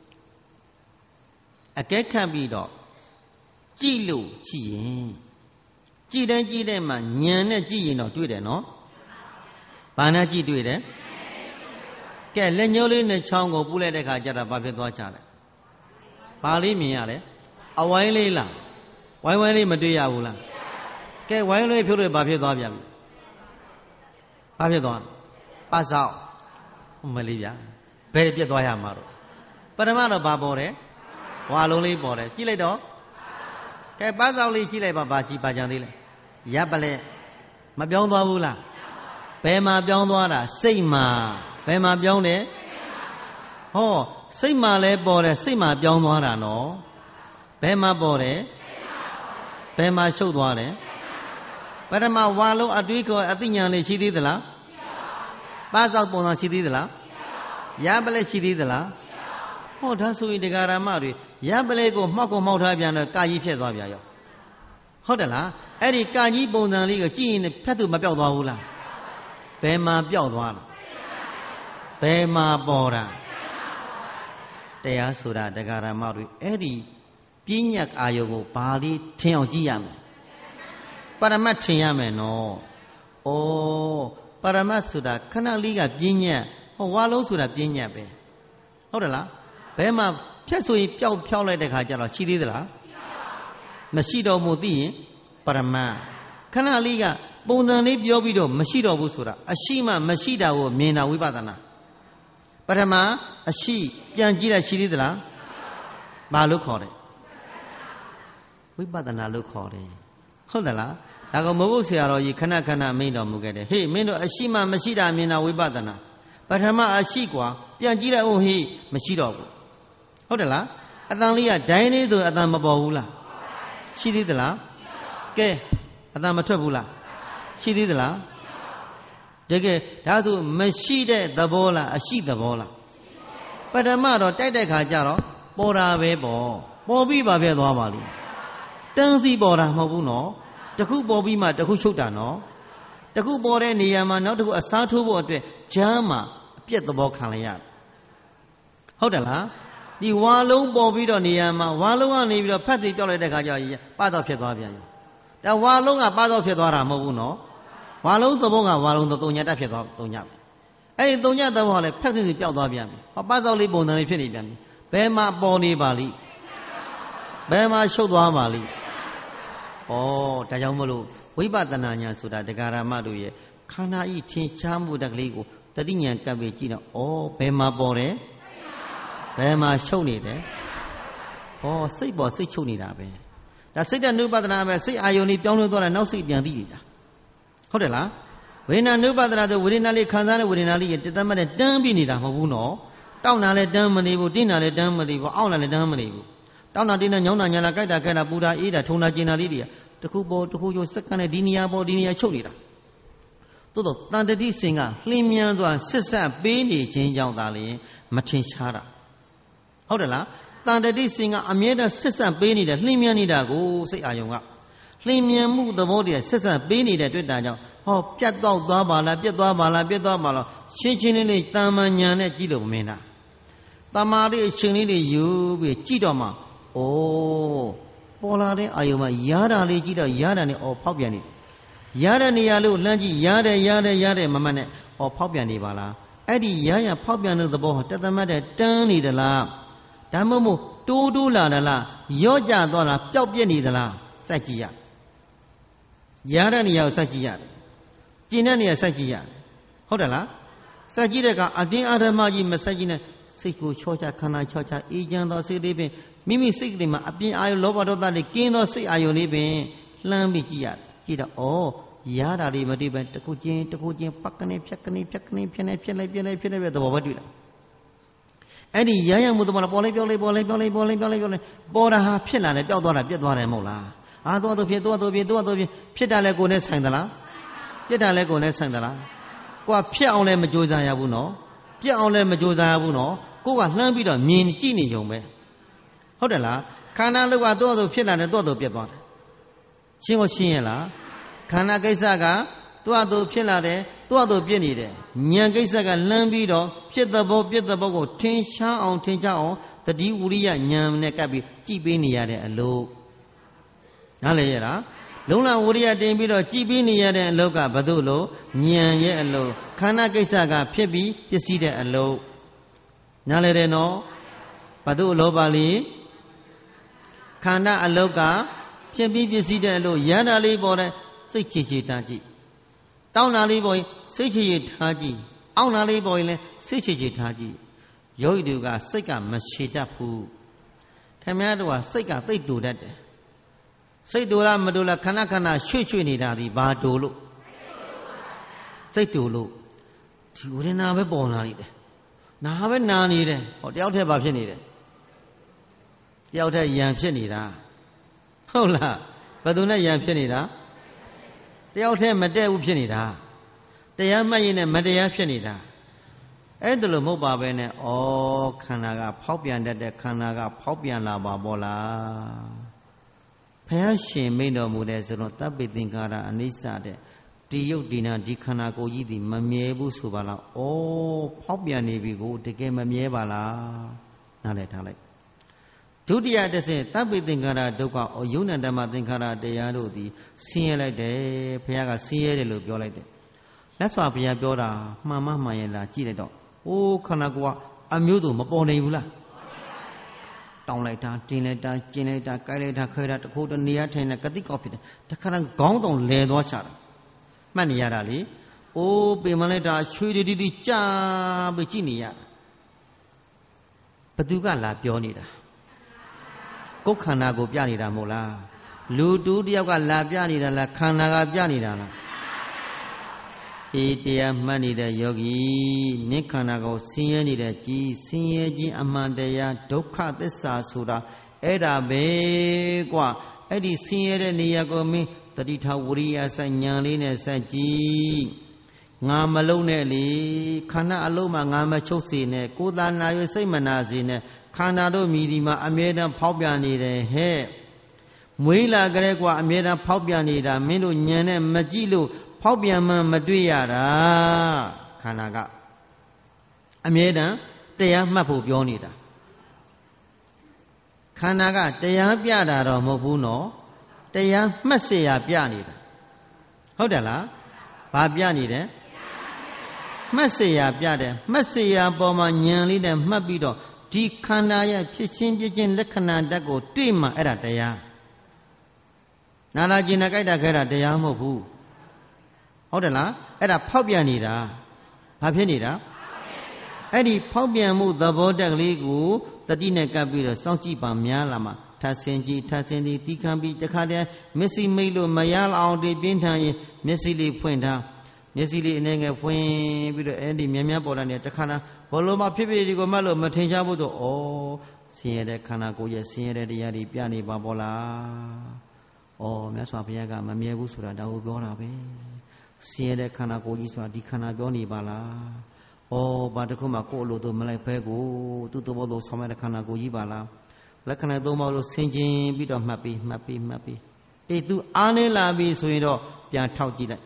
အကဲခတ်ပြီးတော့ကြည့်လို့ကြည့်ရင်ကြည့်တဲ့မှာဉာဏ်နဲ့ကြည့်ရင်တော့တွေ့တယ်နော်ဘာနဲ့ကြည့်တွေ့တယ်ကဲလက်ညှိုးလေးနဲ့ချောင်းကိုပူလိုက်တဲ့ခါကျတော့ဘာဖြစ်သွားကြလဲဘာလေးမြင်ရတယ်အဝိုင်းလေးလားဝိုင်းလေးမတွေ့ရဘူးလားကဲဝိုင်းလေးဖြုတ်လို့ဘာဖြစ်သွားပြန်ပြီဘာဖြစ်သွားပတ်စောက်မလေးဗျာဘယ်ပြက်သွားရမှာတော့ပထမတော့ဘာပေါ်တယ်ဝါလုံးလေးပေါ်တယ်ကြည့်လိုက်တော့ကဲပတ်စောက်လေးကြည့်လိုက်ပါဘာကြည့်ပါကြံသေးလဲရပ်ပလက်မပြောင်းသွားဘူးလားဘယ်မှာပြောင်းသွားတာစိတ်မှာဘယ်မှာပြောင်းတယ်ဟောစိတ်မှာလဲပေါ်တယ်စိတ်မှာပြောင်းသွားတာနော်ဘယ်မှာပေါ်တယ်ဘယ်မှာရှုပ်သွားတယ်ပထမဝါလုံးအတွေးကိုအသိဉာဏ်လေးရှိသေးသလားပါစောက်ပုံစံရှိသေးသလားရပလက်ရှိသေးသလားဟောဒါဆိုရင်တရားဓမ္မတွေရပလက်ကိုမှောက်ထားပြန်တော့ကာကြီးဖြစ်သွားပြန်ရောဟုတ်တယ်လားအဲ့ဒီကာကြီးပုံစံလေးကိုကြည့်ရင်ဖြတ်သူမပြောက်သွားဘူးလားဘယ်မှာပြောက်သွားလဲဘယ်မှာပေါ်တာတရားဆိုတာတရားဓမ္မတွေအဲ့ဒီပညာအာယုံကိုဘာလေးထင်အောင်ကြည့်ရမယ်ပရမတ်ထင်ရမယ်နော်ဩပရမတ်ဆိုတာခဏလေးကပညာဟောဝါလုံးဆိုတာပညာပဲဟုတ်တယ်လားဘယ်မှာဖြတ်ဆိုရင်ပျောက်ဖြောက်လိုက်တဲ့ခါကျတော့ရှိသေးသလားမရှိတော့မို့သိရင်ပရမတ်ခဏလေးကပုံစံလေးပြောပြီးတော့မရှိတော့ဘူးဆိုတာအရှိမှမရှိတာကိုမြင်တာဝိပဿနာပထမအရှိပြန်ကြည့်လိုက်ရှိသေးသလားဘာလို့ခေါ်တယ်ဝိပဿနာလို့ခေါ်တယ်ဟုတ်တယ်လားဒါကမဟုတ်ဆရာတော်ကြီးခဏမိန့်တော်မူခဲ့တယ်ဟေးမင်းတို့အရှိမှမရှိတာမြင်တာဝိပဿနာပထမအရှိကွာပြန်ကြည့်လိုက်ဦးဟေးမရှိတော့ဘူးဟုတ်တယ်လားအတန်လေးကဒိုင်းလေးဆိုအတန်မပေါ်ဘူးလားရှိသေးသလားကဲအတန်မထွက်ဘူးလားရှိသေးသလားတကယ်ဒါဆိုမရှိတဲ့သဘောလားအရှိသဘောလားပထမတော့တိုက်တဲ့ခါကျတော့ပေါ်တာပဲပေါ်ပြီးပါပဲသွားပါလိမ့်တန်းစီပေါ်တာမဟုတ်ဘူးနော်တခုပေါ်ပြီးမှတခုချုပ်တာနော်တခုပေါ်တဲ့နေရာမှာနောက်တခုအစားထိုးဖို့အတွက်ဂျမ်းမှာအပြက်သဘောခံလိုက်ရဟုတ်တယ်လားဒီဝါလုံးပေါ်ပြီးတော့နေရာမှာဝါလုံးကနေပြီးတော့ဖတ်သိပြောက်လိုက်တဲ့ခါကျပါတော့ဖြစ်သွားပြန်ရောဒါဝါလုံးကပါတော့ဖြစ်သွားတာမဟုတ်ဘူးနော်ဝါလုံးသဘောကဝါလုံးသုံးညတက်ဖြစ်သွားသုံးညအဲ့ဒီသုံးညသဘောကလည်းဖက်သိပြောက်သွားပြန်ပြီဟောပါတော့လေးပုံစံလေးဖြစ်နေပြန်ပြီဘယ်မှာပေါ်နေပါလိဘယ်မှာရှုပ်သွားပါလိဩဒါကြောင့်မလို့ဝိပဿနာဉာဏ်ဆိုတာတရားဓမ္မတို့ရဲ့ခန္ဓာဤထင်ရှားမှုတက်ကလေးကိုတတိဉာဏ်ကပ်ပြီးကြည့်တော့ဩဘယ်မှာပေါ်တယ်ဘယ်မှာရှုပ်နေတယ်ဩစိတ်ပေါ်စိတ်ချုပ်နေတာပဲဒါစိတ်တ ानु ပဒနာပဲစိတ်အာယုန်လေးပြောင်းလဲသွားတာနောက်စိတ်ပြန်သိနေတာဟုတ်တယ်လားဝေဒနာ ानु ပဒနာဆိုဝေဒနာလေးခံစားတဲ့ဝေဒနာလေးရဲ့တသက်မဲ့တန်းပြီးနေတာမဟုတ်ဘူးနော်တောက်တာလည်းတန်းမနေဘူးတင်းတာလည်းတန်းမနေဘူးအောင့်တာလည်းတန်းမနေဘူးတောင်းတာတင်းတာညောင်းတာညာတာကြိုက်တာခဲတာပူတာအေးတာထုံတာကျင်တာလေးတွေကတခုပေါ်တခုကျစက္ကန့်နဲ့ဒီနေရာပေါ်ဒီနေရာချုပ်နေတာသို့တော့တန်တတိစင်ကလှင်းမြန်းစွာစစ်ဆက်ပေးနေခြင်းကြောင့်သာလျှင်မထင်ရှားတာဟုတ်တယ်လားတန်တတိစင်ကအမြဲတမ်းစစ်ဆက်ပေးနေတဲ့လှင်းမြန်းနေတာကိုစိတ်အာယုံကလှင်းမြန်းမှုသဘောတည်းစစ်ဆက်ပေးနေတဲ့တွေ့တာကြောင့်ဟောပြတ်တော့သွားပါလားပြတ်သွားပါလားပြတ်သွားပါလားရှင်းရှင်းလေးတာမန်ညာနဲ့ကြည့်လို့မမင်းတာတမာလေးအချိန်လေးတွေယူပြီးကြည့်တော့မှဩပေါ်လာတဲ့အာယုံမှာရတာလေးကြည့်တော့ရတာနဲ့ဖောက်ပြန်နေရတဲ့နေရာလို့လှမ်းကြည့်ရတယ်မမတ်နဲ့ဖောက်ပြန်နေပါလားအဲ့ဒီရဖောက်ပြန်တဲ့သဘောဟာတသမတ်တဲ့တန်းနေသလားဒါမှမဟုတ်တိုးလာသလားရော့ကျသွားလားပျောက်ပြက်နေသလားစက်ကြည့်ရတဲ့နေရာကိုစက်ကြည့်ရတယ်ကျင်တဲ့နေရာစက်ကြည့်ရတယ်ဟုတ်တယ်လားစက်ကြည့်တဲ့ကအတင်းအာရမကြီးမစက်ကြည့်နဲ့စိတ်ကိုချောချခန္ဓာချောချအေးချမ်းသောစိတ်လေးပင်မိမိစိတ်ကလေးမှာအပြင်အာယုလောဘဒေါသတွေကင်းသောစိတ်အာယုလေးပင်လှမ်းပြီးကြည့်ရတယ်ကြည့်တော့ရတာလေးမတွေ့ပဲတခုချင်းပတ်ကနေဖြတ်ကနေဖြစ်နေသဘောပဲတွေ့တာအဲ့ဒီရမှုသဘောပေါ်လိုက်ပေါ်တာဟာဖြစ်လာတယ်ပျောက်သွားတာပြတ်သွားတယ်မဟုတ်လားသွားတော့ဖြစ်တာလဲကိုယ်နဲ့ဆိုင်သလားပြတ်တာလဲကိုယ်နဲ့ဆိုင်သလားကိုကဖြစ်အောင်လဲမကြိုးစားရဘူးနော်ပြတ်အောင်လဲမကြိုးစားရဘူးနော်ကိုကလှမ်းပြီးတော့မြင်ကြည့်နေကြုံပဲဟုတ်တယ်လားခန္ဓာလောကတော့ဖြစ်လာတယ်တော့ပြတ်သွားတယ်ရှင်းကိုရှင်းရလားခန္ဓာကိစ္စကသူဖြစ်လာတယ်သူပြစ်နေတယ်ဉာဏ်ကိစ္စကလမ်းပြီးတော့ဖြစ်တဲ့ဘောကိုထင်ရှားအောင်တတိဝရိယဉာဏ်နဲ့ကပ်ပြီးကြည်ပေးနေရတဲ့အလုပ်နားလည်ရလားလုံးလဝရိယတင်ပြီးတော့ကြည်ပေးနေရတဲ့အလုပ်ကဘာလို့လို့ဉာဏ်ရဲ့အလုပ်ခန္ဓာကိစ္စကဖြစ်ပြီးပစ္စည်းတဲ့အလုပ်နားလည်တယ်နော်ဘာလို့အလုပ်ပါလိခန္ဓာအလုပ်ကဖြစ်ပြီးပစ္စည်းတဲ့အလုပ်ရန်တာလေးပေါ်တဲ့စိတ်ချေတာကြည့်တောင်းတာလေးပေါ်ရင်စိတ်ချေထားကြည့်အောင်းတာလေးပေါ်ရင်လည်းစိတ်ချေထားကြည့်ယောဂီတွေကစိတ်ကမရှည်တတ်ဘူးခင်ဗျားတို့ကစိတ်ကသိပ်တူတတ်တယ်စိတ်တူလားမတူလားခဏရွှေ့နေတာဒီဘာတူလို့စိတ်တူလို့ဒီဝေဒနာပဲပေါ်လာနေတယ်နာပဲနာနေတယ်ဟောတယောက်တည်းဘာဖြစ်နေတယ်တယောက်တည်းယံဖြစ်နေတာဟုတ်လားဘယ်သူနဲ့ယံဖြစ်နေတာတယောက်တည်းမတည့်ဘူးဖြစ်နေတာတရားမှတ်ရင်နဲ့မတရားဖြစ်နေတာအဲ့ဒါလို့မဟုတ်ပါပဲနဲ့ဩခန္ဓာကဖောက်ပြန်တတ်တဲ့ခန္ဓာကဖောက်ပြန်လာပါဘောလားဘုရားရှင်မိန့်တော်မူတဲ့ဆိုတော့တပ္ပိသင်္ခါရအနိစ္စတဲ့ဒီယုတ်ဒီနာဒီခန္ဓာကိုယ်ကြီးဒီမမြဲဘူးဆိုပါလားဩဖောက်ပြန်နေပြီကိုတကယ်မမြဲပါလားနားလည်ထားလိုက်ဒုတိယတစ်ဆင့်တပ္ပိသင်္ခါရဒုက္ခယုံနာဓမ္မသင်္ခါရတရားတို့သည်ဆင်းရဲလိုက်တယ်ဘုရားကဆင်းရဲတယ်လို့ပြောလိုက်တယ်မြတ်စွာဘုရားပြောတာမှန်မှန်ရဲ့လားကြည့်လိုက်တော့အိုးခန္ဓာကိုယ်ကအမျိုးတို့မပေါ်နေဘူးလားတောင်းလိုက်တာတင်းလိုက်တာကျင်လိုက်တာကိုက်လိုက်တာခဲတာတခုတနေရာထိုင်နေကတိကောက်ဖြစ်တယ်တခါတည်းခေါင်းတုံလဲသွားချတာမှတ်နေရတာလေအိုးပင်မလိုက်တာချွေတီကြာပြီးကြည့်နေရဘသူကလာပြောနေတာကိုယ်ခန္ဓာကိုပြနေတာမဟုတ်လားလူတူတယောက်ကလာပြနေတာလားခန္ဓာကပြနေတာလားတရားမှတ်နေတဲ့ယောဂီနိခန္ဓာကိုဆင်းရဲနေတဲ့ကြီးဆင်းရဲခြင်းအမှန်တရားဒုက္ခသစ္စာဆိုတာအဲ့ဒါပဲကွာအဲ့ဒီဆင်းရဲတဲ့နေရာကိုမင်းတတိထဝရိယဆိုင်ဉာဏ်လေးနဲ့ဆက်ကြည့်ငါမလုံးနဲ့လေခန္ဓာအလုံးမှာငါမချုပ်စေနဲ့ကိုယ်သာနာရစိတ်မနာစေနဲ့ခန္ဓာတို့မြည်ဒီမှာအမြဲတမ်းဖောက်ပြန်နေတယ်ဟဲ့မွေးလာကြတဲ့ကွာအမြဲတမ်းဖောက်ပြန်နေတာမင်းတို့ဉာဏ်နဲ့မကြည့်လို့ဖောက်ပြန်မှမတွေ့ရတာခန္ဓာကအမြဲတမ်းတရားမှတ်ဖို့ပြောနေတာခန္ဓာကတရားပြတာတော့မဟုတ်ဘူးနော်တရားမှတ်เสียပြနေတာဟုတ်တယ်လားဘာပြနေတယ်မှတ်เสียပြတယ်မှတ်เสียပေါ်မှာဉာဏ်လေးနဲ့မှတ်ပြီးတော့ဒီခန္ဓာရဲ့ဖြစ်ချင်းပြချင်းလက္ခဏာဓာတ်ကိုတွေ့မှအဲ့ဒါတရားနာလာကျင်နာကြိုက်တာခဲတာတရားမဟုတ်ဘူးဟုတ်တယ်လားအဲ့ဒါဖောက်ပြန်နေတာဘာဖြစ်နေတာအဲ့ဒီဖောက်ပြန်မှုသဘောတက်ကလေးကိုတတိနဲ့ကပ်ပြီးတော့စောင့်ကြည့်ပါများလာမှာထဆင်ကြည့်တီးခမ်းပြီးတခါတည်းမျက်စိမိတ်လို့မရအောင်တည်ပြင်းထန်ရင်မျက်စိလေးဖွင့်ထားမျက်စိလေးအနေငယ်ဖွင့်ပြီးတော့အဲ့ဒီမြများပေါ်လာနေတခါတည်းဘလို့မှဖြစ်ဖြစ်ဒီကိုမှတ်လို့မထင်ရှားဘူးတော့ဩဆင်းရဲတဲ့ခန္ဓာကိုယ်ရဲ့ဆင်းရဲတဲ့တရားတွေပြနေပါပေါ်လားဩမြတ်စွာဘုရားကမမြဲဘူးဆိုတာဒါကိုပြောတာပဲဆင်းရဲတဲ့ခန္ဓာကိုယ်ကြီးဆိုတာဒီခန္ဓာပြောနေပါလားဩဘာတခုမှကိုယ်အလိုတို့မလိုက်ဖဲကိုသူ့သဘောလို့ဆောင်ရတဲ့ခန္ဓာကိုယ်ကြီးပါလားလက္ခဏာသုံးပါးလို့ဆင်ခြင်ပြီးတော့မှတ်ပြီးအေးသူအားနေလာပြီဆိုရင်တော့ပြန်ထောက်ကြည့်လိုက်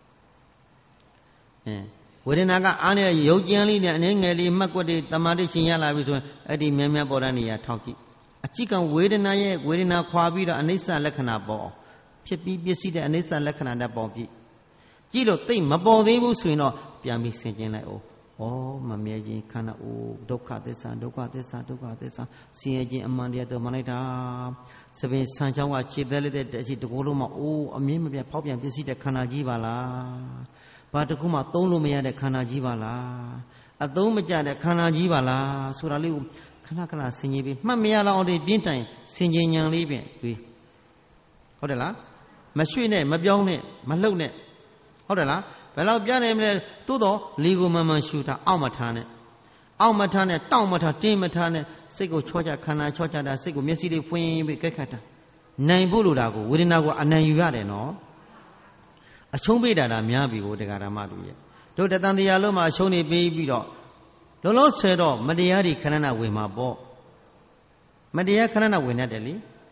ဝေဒနာကအားနေတဲ့ရုပ်ကြမ်းလေးနဲ့အနေငယ်လေးမှတ်ကွက်တွေတမာတိရှင်ရလာပြီဆိုရင်အဲ့ဒီများပေါ်တဲ့နေရာထောက်ကြည့်အကြည့်ကံဝေဒနာရဲ့ဝေဒနာခွာပြီးတော့အနိစ္စလက္ခဏာပေါ်အောင်ဖြစ်ပြီးပစ္စည်းတဲ့အနိစ္စလက္ခဏာနဲ့ပေါ်ပြီးကြည့်လို့သိမပေါ်သေးဘူးဆိုရင်တော့ပြန်ပြီးဆင်ခြင်လိုက်အောင်မမြဲခြင်းခန္ဓာဒုက္ခသစ္စာဆင်းရဲခြင်းအမှန်တရားတို့မှလိုက်တာသပင်ဆန်ချောင်းကခြေသက်လက်တဲ့အရှိတကူလုံးမှာအမြင့်မပြတ်ဖောက်ပြန်ပစ္စည်းတဲ့ခန္ဓာကြီးပါလားဘာတခုမှသုံးလို့မရတဲ့ခန္ဓာကြီးပါလားအသုံးမကျတဲ့ခန္ဓာကြီးပါလားဆိုတာလေးကိုခဏဆင်ခြင်ပြီးမှတ်မရလောက်အောင်ပြင်းတိုင်ဆင်ခြင်ဉာဏ်လေးဖြင့်တွေ့ဟုတ်တယ်လားမရွှေ့နဲ့မပြောင်းနဲ့မလှုပ်နဲ့ဟုတ်တယ်လားဘယ်လောက်ပြနေမလဲသို့တော့လီကိုမှန်ရှူတာအောက်မထားနဲ့တောင့်မထားတင်းမထားနဲ့စိတ်ကိုချောချခန္ဓာချောချတာစိတ်ကိုမျက်စိလေးဖွင့်ပြီးကြက်ခတ်တာနိုင်ဖို့လိုတာကိုဝေဒနာကိုအနိုင်ယူရတယ်နော်အရှုံးပေးတာများပြီကိုတရားဓမ္မတို့ရဲ့တို့တန်တရားလုံးမှာအရှုံးနေပေးပြီးတော့လုံးလုံးဆဲတော့မတရားတွေခဏဝင်မှာပေါ့မတရားခဏဝင်တတ်တယ်လေဘ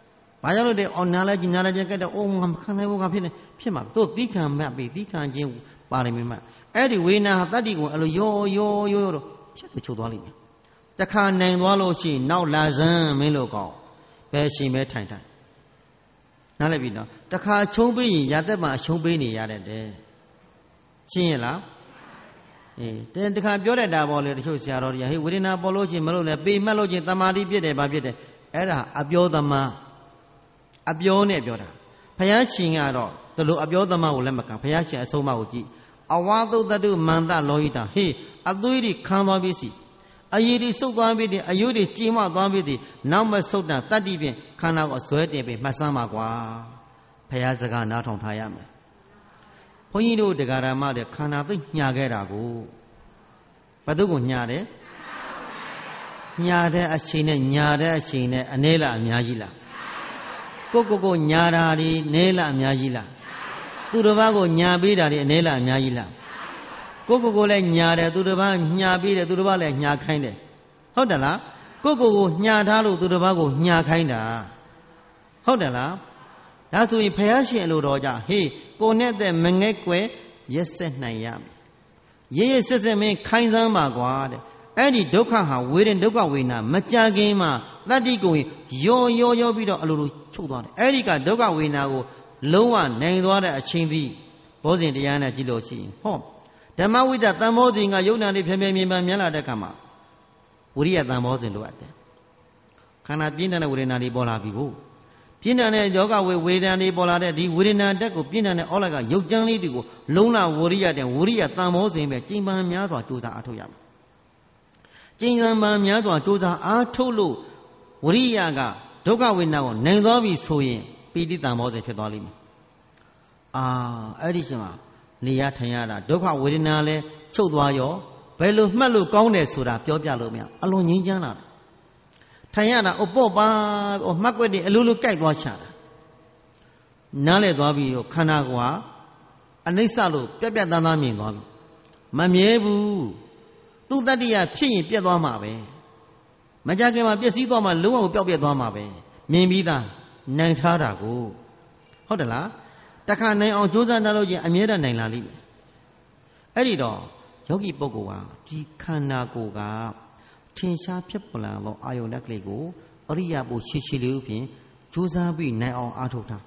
ဘာကြောင့်လဲအော်နားလိုက်ညာလိုက်ကြတဲ့အိုးငါမခံနိုင်ဘူးငါဖြစ်မှာတို့သီးခံမှတ်ပြီးသီးခံခြင်းပါလိမ့်မယ်အဲ့ဒီဝေဒနာဟာတတ္တိကိုအဲ့လိုရောတော့ချက်သူချုပ်သွားလိမ့်မယ်တခါနိုင်သွားလို့ရှိရင်နောက်လာစမ်းမင်းလို့ကောင်းပဲရှင်ပဲထိုင်နားလည်ပြီနော်တခါချုံးပေးရင်ရာသက်မှာအရှုံးပေးနေရတဲ့တဲ့ရှင်းရလားတဲ့တခါပြောတတ်တာပေါ့လေတချို့ဆရာတော်တွေကဟေးဝေဒနာပေါ်လို့ချင်းမလို့လဲပေမှတ်လို့ချင်းတမာတိဖြစ်တယ်ဘာဖြစ်တယ်အဲ့ဒါအပြောသမားအပြောနဲ့ပြောတာဘုရားရှင်ကတော့ဒီလိုအပြောသမားကိုလက်မခံဘုရားရှင်အဆုံးအမကိုကြည့်အဝါသုတ္တုမန္တလောဟိတဟေးအသွေးတွေခံသွားပြီစီအရည်တွေစုပ်သွားပြီအယုတွေကြည်မသွားပြီနောက်မဆုတ်တာတတ္တိဖြင့်ခန္ဓာကိုဇွဲတင်ပြီးမှတ်စမ်းပါကွာဘုရားစကားနားထောင်ထားရမယ်ဘုန်းကြီးတို့တရားဓမ္မတွေခန္ဓာသိညာခဲ့တာကိုဘယ်သူကိုညာတယ်ညာတဲ့အချိန်နဲ့ညာတဲ့အချိန်နဲ့အနည်းလားအများကြီးလားကိုညာတာဒီနည်းလားအများကြီးလားသူတစ်ပါးကိုညာပေးတာဒီအနည်းလားအများကြီးလားကိုလည်းညာတယ်သူတစ်ပါးညာပေးတယ်သူတစ်ပါးလည်းညာခိုင်းတယ်ဟုတ်တယ်လားကိုညာထားလို့သူတစ်ပါးကိုညာခိုင်းတာဟုတ်တယ်လားဒါဆိုရင်ဘုရားရှင်အလိုတော်ကြဟေးကိုနဲ့တဲ့မငဲ့ကွယ်ရက်ဆက်နိုင်ရမယ်ရဲဆက်မင်းခိုင်းစမ်းပါကွာတဲ့အဲ့ဒီဒုက္ခဟာဝေဒင်ဒုက္ခဝေဒနာမကြခင်မှာတတ္တိကိုရောပြီးတော့အလိုလိုချုပ်သွားတယ်အဲ့ဒီကဒုက္ခဝေဒနာကိုလုံးဝနိုင်သွားတဲ့အချိန်သည့်ဘောဇဉ်တရားနဲ့ကြည့်လို့ရှိရင်ဟောဓမ္မဝိတ္တသံဘောဇဉ်ကယုံနာနေဖြည်းဖြည်းမြင်ပန်းမြင်လာတဲ့အခါမှာဝိရိယသံဘောဇဉ်လိုအပ်တယ်ခန္ဓာပြင်းထန်တဲ့ဝေဒနာတွေပေါ်လာပြီကိုပြင်းထန်တဲ့ယောဂဝေဒနာတွေပေါ်လာတဲ့ဒီဝေဒနာတက်ကိုပြင်းထန်တဲ့အောလကရုပ်ကြမ်းလေးတွေကိုလုံးလာဝိရိယတဲ့ဝိရိယသံဘောဇဉ်ပဲကျင့်ပန်းများစွာကြိုးစားအားထုတ်ရမယ်ကျင့်ပန်းများစွာကြိုးစားအားထုတ်လို့ဝိရိယကဒုက္ခဝေဒနာကိုနိုင်သွားပြီဆိုရင်ပီတိသံဘောဇဉ်ဖြစ်သွားလိမ့်မယ်အဲ့ဒီချိန်မှာနေရထိုင်ရတာဒုက္ခဝေဒနာလဲချုပ်သွားရောဘယ်လိုမှတ်လို့ကောင်းတယ်ဆိုတာပြောပြလို့မရအလွန်ငြိမ်းချမ်းလာတယ်ထိုင်ရတာပေါ့ပါမှတ်ွက်တွေအလိုလိုကြိုက်သွားချတာနားလဲသွားပြီးခန္ဓာကိုယ်ဟာအနိစ္စလို့ပြက်သားသားမြင်သွားပြီမမြဲဘူးသူတတ္တိယဖြစ်ရင်ပြက်သွားမှာပဲမကြခင်မှာပျက်စီးသွားမှာလုံးဝပျောက်ပြက်သွားမှာပဲမြင်ပြီးသားနိုင်ထားတာကိုဟုတ်တယ်လားတခါနိုင်အောင်ကြိုးစားနိုင်လို့ချင်းအမြဲတမ်းနိုင်လာလိမ့်မယ်အဲ့ဒီတော့ယောဂီပုဂ္ဂိုလ်ဟာဒီခန္ဓာကိုယ်ကထင်ရှားဖြစ်ပေါ်လာသောအာယုန်လက်ကလေးကိုအရိယာပုရှိရှိလေးဖြင့်ကြိုးစားပြီးနိုင်အောင်အားထုတ်တာ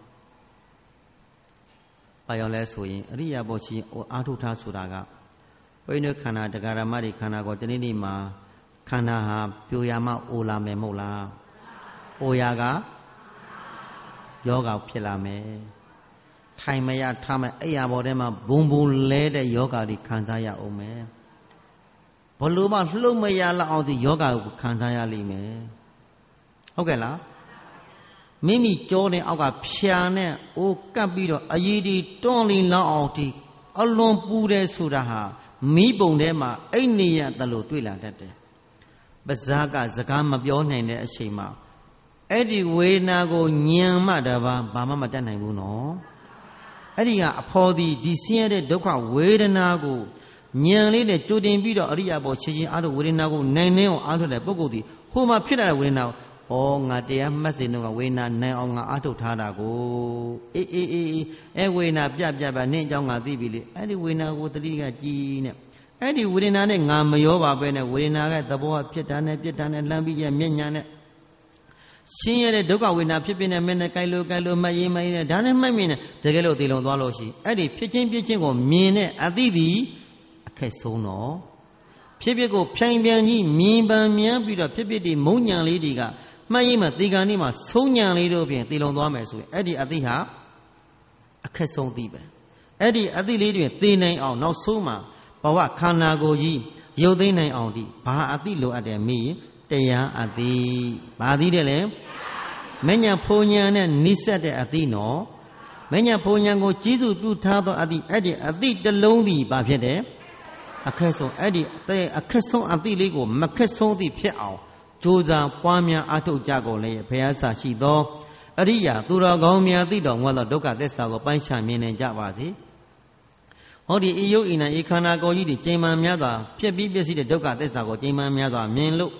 ဘာကြောင့်လဲဆိုရင်အရိယာပုရှိအားထုတ်တာဆိုတာကဘုန်းကြီးတို့ခန္ဓာတရားဓမ္မတွေခန္ဓာကိုတနေ့နေ့မှာခန္ဓာဟာပြိုရမှအိုလာမယ်မဟုတ်လားအိုရကယောဂဖြစ်လာမယ်ထိုင်မရထားမယ်အဲ့ရပေါ်ထဲမှာဘုံလဲတဲ့ယောဂတွေခံစားရအောင်မယ်ဘလို့မှလှုပ်မရလောက်အောင်ဒီယောဂကိုခံစားရလိမ့်မယ်ဟုတ်ကဲ့လားမိမိကြောတဲ့အောက်ကဖြာနဲ့အိုးကပ်ပြီးတော့အရည်ဒီတွန်းလင်းလောက်အောင်ဒီအလွန်ပူတယ်ဆိုတာဟာမိပုံထဲမှာအိတ်နေရတယ်လို့တွေ့လာတတ်တယ်ပဇာကစကားမပြောနိုင်တဲ့အချိန်မှာအဲ့ဒီဝေဒနာကိုညံမှတပါဘာမှမတတ်နိုင်ဘူးနော်အဲ့ဒီကအဖော်ဒီဆင်းရဲတဲ့ဒုက္ခဝေဒနာကိုညံလေးနဲ့ကြိုတင်ပြီးတော့အရိယာပေါ်ချင်းချင်းအားထုတ်ဝေဒနာကိုနိုင်နေအောင်အားထုတ်တဲ့ပုဂ္ဂိုလ်ဒီဟိုမှာဖြစ်လာတဲ့ဝေဒနာကိုငါတရားမှတ်စေတော့ကဝေဒနာနိုင်အောင်ငါအားထုတ်ထားတာကိုအေးဝေဒနာပြနင့်အကြောင်းငါသိပြီလေအဲ့ဒီဝေဒနာကိုတတိကကြည်နဲ့အဲ့ဒီဝေဒနာနဲ့ငါမရောပါပဲနဲ့ဝေဒနာကသဘောဖြစ်တာနဲ့ပြစ်တာနဲ့လမ်းပြီးမျက်ညာနဲ့ရှင်းရတဲ့ဒုက္ခဝေဒနာဖြစ်ဖြစ်နဲ့မနဲ့ကြိုက်လို့မှတ်ရင်နဲ့ဒါနဲ့မှတ်မြင်နဲ့တကယ်လို့တည်လုံသွားလို့ရှိအဲ့ဒီဖြစ်ချင်းကိုမြင်တဲ့အသိသည်အခက်ဆုံးတော့ဖြစ်ကိုဖြိုင်ပြန်ကြီးမြင်ပန်မြန်းပြီးတော့ဖြစ်ဒီမုံညံလေးတွေကမှတ်ရင်မှဒီကံនេះမှာဆုံးညံလေးတို့ဖြင့်တည်လုံသွားမယ်ဆိုရင်အဲ့ဒီအသိဟာအခက်ဆုံးသိပဲအဲ့ဒီအသိလေးတွေသိနိုင်အောင်နောက်ဆုံးမှာဘဝခန္ဓာကိုယ်ကြီးရုပ်သိမ်းနိုင်အောင်ဒီဘာအသိလိုအပ်တယ်မိတရားအသိဘာသိတယ်လဲမဉ္ဇဉ်ဖုန်ဉဏ်နဲ့နိစ္စတဲ့အသိနော်မဉ္ဇဉ်ဖုန်ဉဏ်ကိုကြီးစုပြုထားသောအသိအဲ့ဒီအသိတစ်လုံးသည်ဘာဖြစ်တယ်အခက်ဆုံးအဲ့ဒီအခက်ဆုံးအသိလေးကိုမခက်ဆုံးသည်ဖြစ်အောင်ကြိုးစားပွားများအားထုတ်ကြကုန်လေဘုရားစာရှိသောအရိယာသူတော်ကောင်းများသိတော်မူသောဒုက္ခသစ္စာကိုပိုင်းခြားမြင်နိုင်ကြပါစေဟောဒီဤယုတ်ဤနာဤခန္ဓာကိုယ်ကြီးဒီကျိန်မှန်များစွာဖြစ်ပြီးပြည့်စည်တဲ့ဒုက္ခသစ္စာကိုကျိန်မှန်များစွာမြင်လို့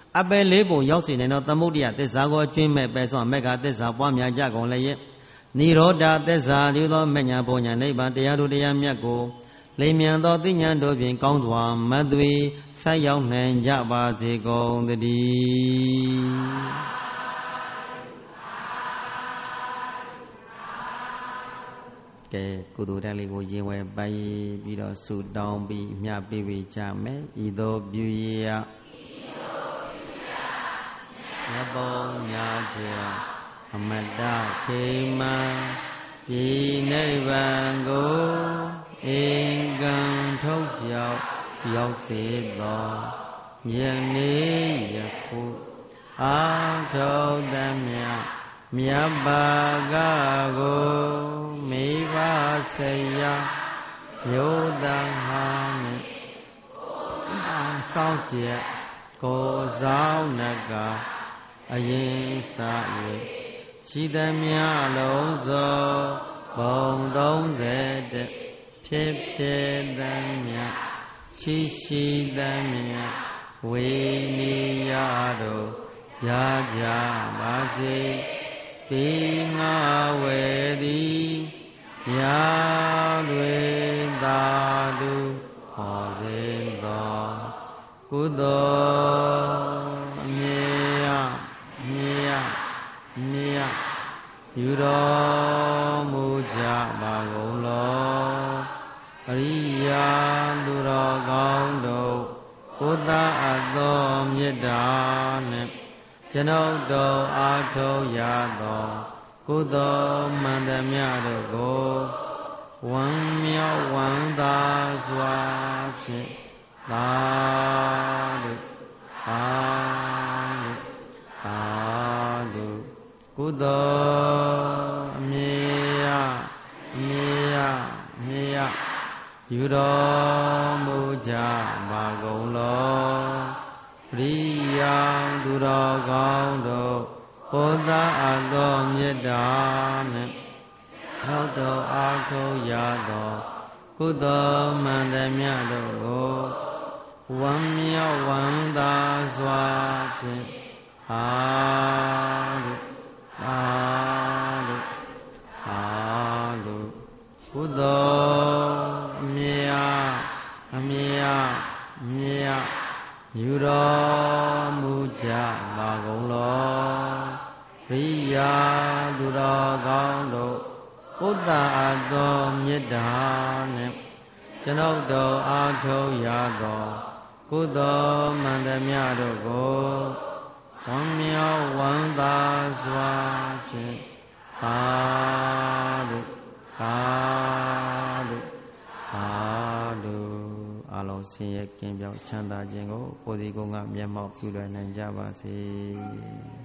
အပယ်လေးပုံရောက်စီနေတော့သမုဒိယသစ္စာကိုကျွင်းမဲ့ပဲဆိုမက်ကသစ္စာပွားများကြကုန်လည်းရဲ့နိရောဓသစ္စာဒီသောမညာပုံညာနိဗ္ဗာန်တရားတို့တရားမြတ်ကိုလိမ်မြန်သောသိဉ္ဇဉ်တို့ဖြင့်ကောင်းစွာမတ်သွေဆက်ရောက်နိုင်ကြပါစေကုန်သတည်းကဲကုသိုလ်တက်လေးကိုရင်ဝယ်ပိုင်ပြီးတော့ဆုတောင်းပြီးမြတ်ပေးကြမယ်ဤသို့ပြုရမြတ်ပုံညာခြင်းအမတ္တခေမံဤနိဗ္ဗာန်ကိုအင်္ဂံထုတ်ရောက်စေသောယနေ့ယခုအာထုံသမျှမြတ်ဘာကကိုမိဘဆရာမျိုးသားဟာနဲ့စောင့်ကြည့်ကိုဆောင်နကအရင်စာ၍ရှိသမျှလုံးစုံဘုံ30ဖြစ်ဖြစ်သမျှရှိသမျှဝေနိယတို့ရကြပါစေတိငါဝေသည်ရာတွေသာဓုဟောစေသောကုသိုလ်အမြတ်ယူတော်မူကြပါကုန်လောအရိယာသူတော်ကောင်းတို့ကိုယ်သာအပ်သောမေတ္တာနှင့်ကျွန်ုပ်တို့အားထုတ်ရသောကုသိုလ်မှန်သမျှတို့ကိုဝမ်းမြောက်ဝမ်းသာစွာဖြင့်သာဓုကုသိုလ်အမြတ်ယူတော်မူကြပါကုန်လောပရိယာသူတော်ကောင်းတို့ကိုယ်သာအပ်သောမေတ္တာနှင့်ထောက်တော်အားထုတ်ရသောကုသိုလ်မှန်သမျှတို့ကိုဝမ်းမြောက်ဝမ်းသာစွာဖြင့်သာဓုကုသိုလ်အမြတ်ယူတော်မူကြပါကုန်လောပရိယာသူတော်ကောင်းတို့ဥတ္တအပ်သောမေတ္တာနှင့်ကျွန်ုပ်တို့အားထုတ်ရသောကုသိုလ်မှန်သမျှတို့ကိုဝမ်းမြောက်ဝမ်းသာစွာဖြင့်သာဓုအလုံးဆင်းရဲကင်းပြောင်းချမ်းသာခြင်းကိုကိုယ်စီကိုယ်ငါမျက်မှောက်ပြုလွယ်နိုင်ကြပါစေ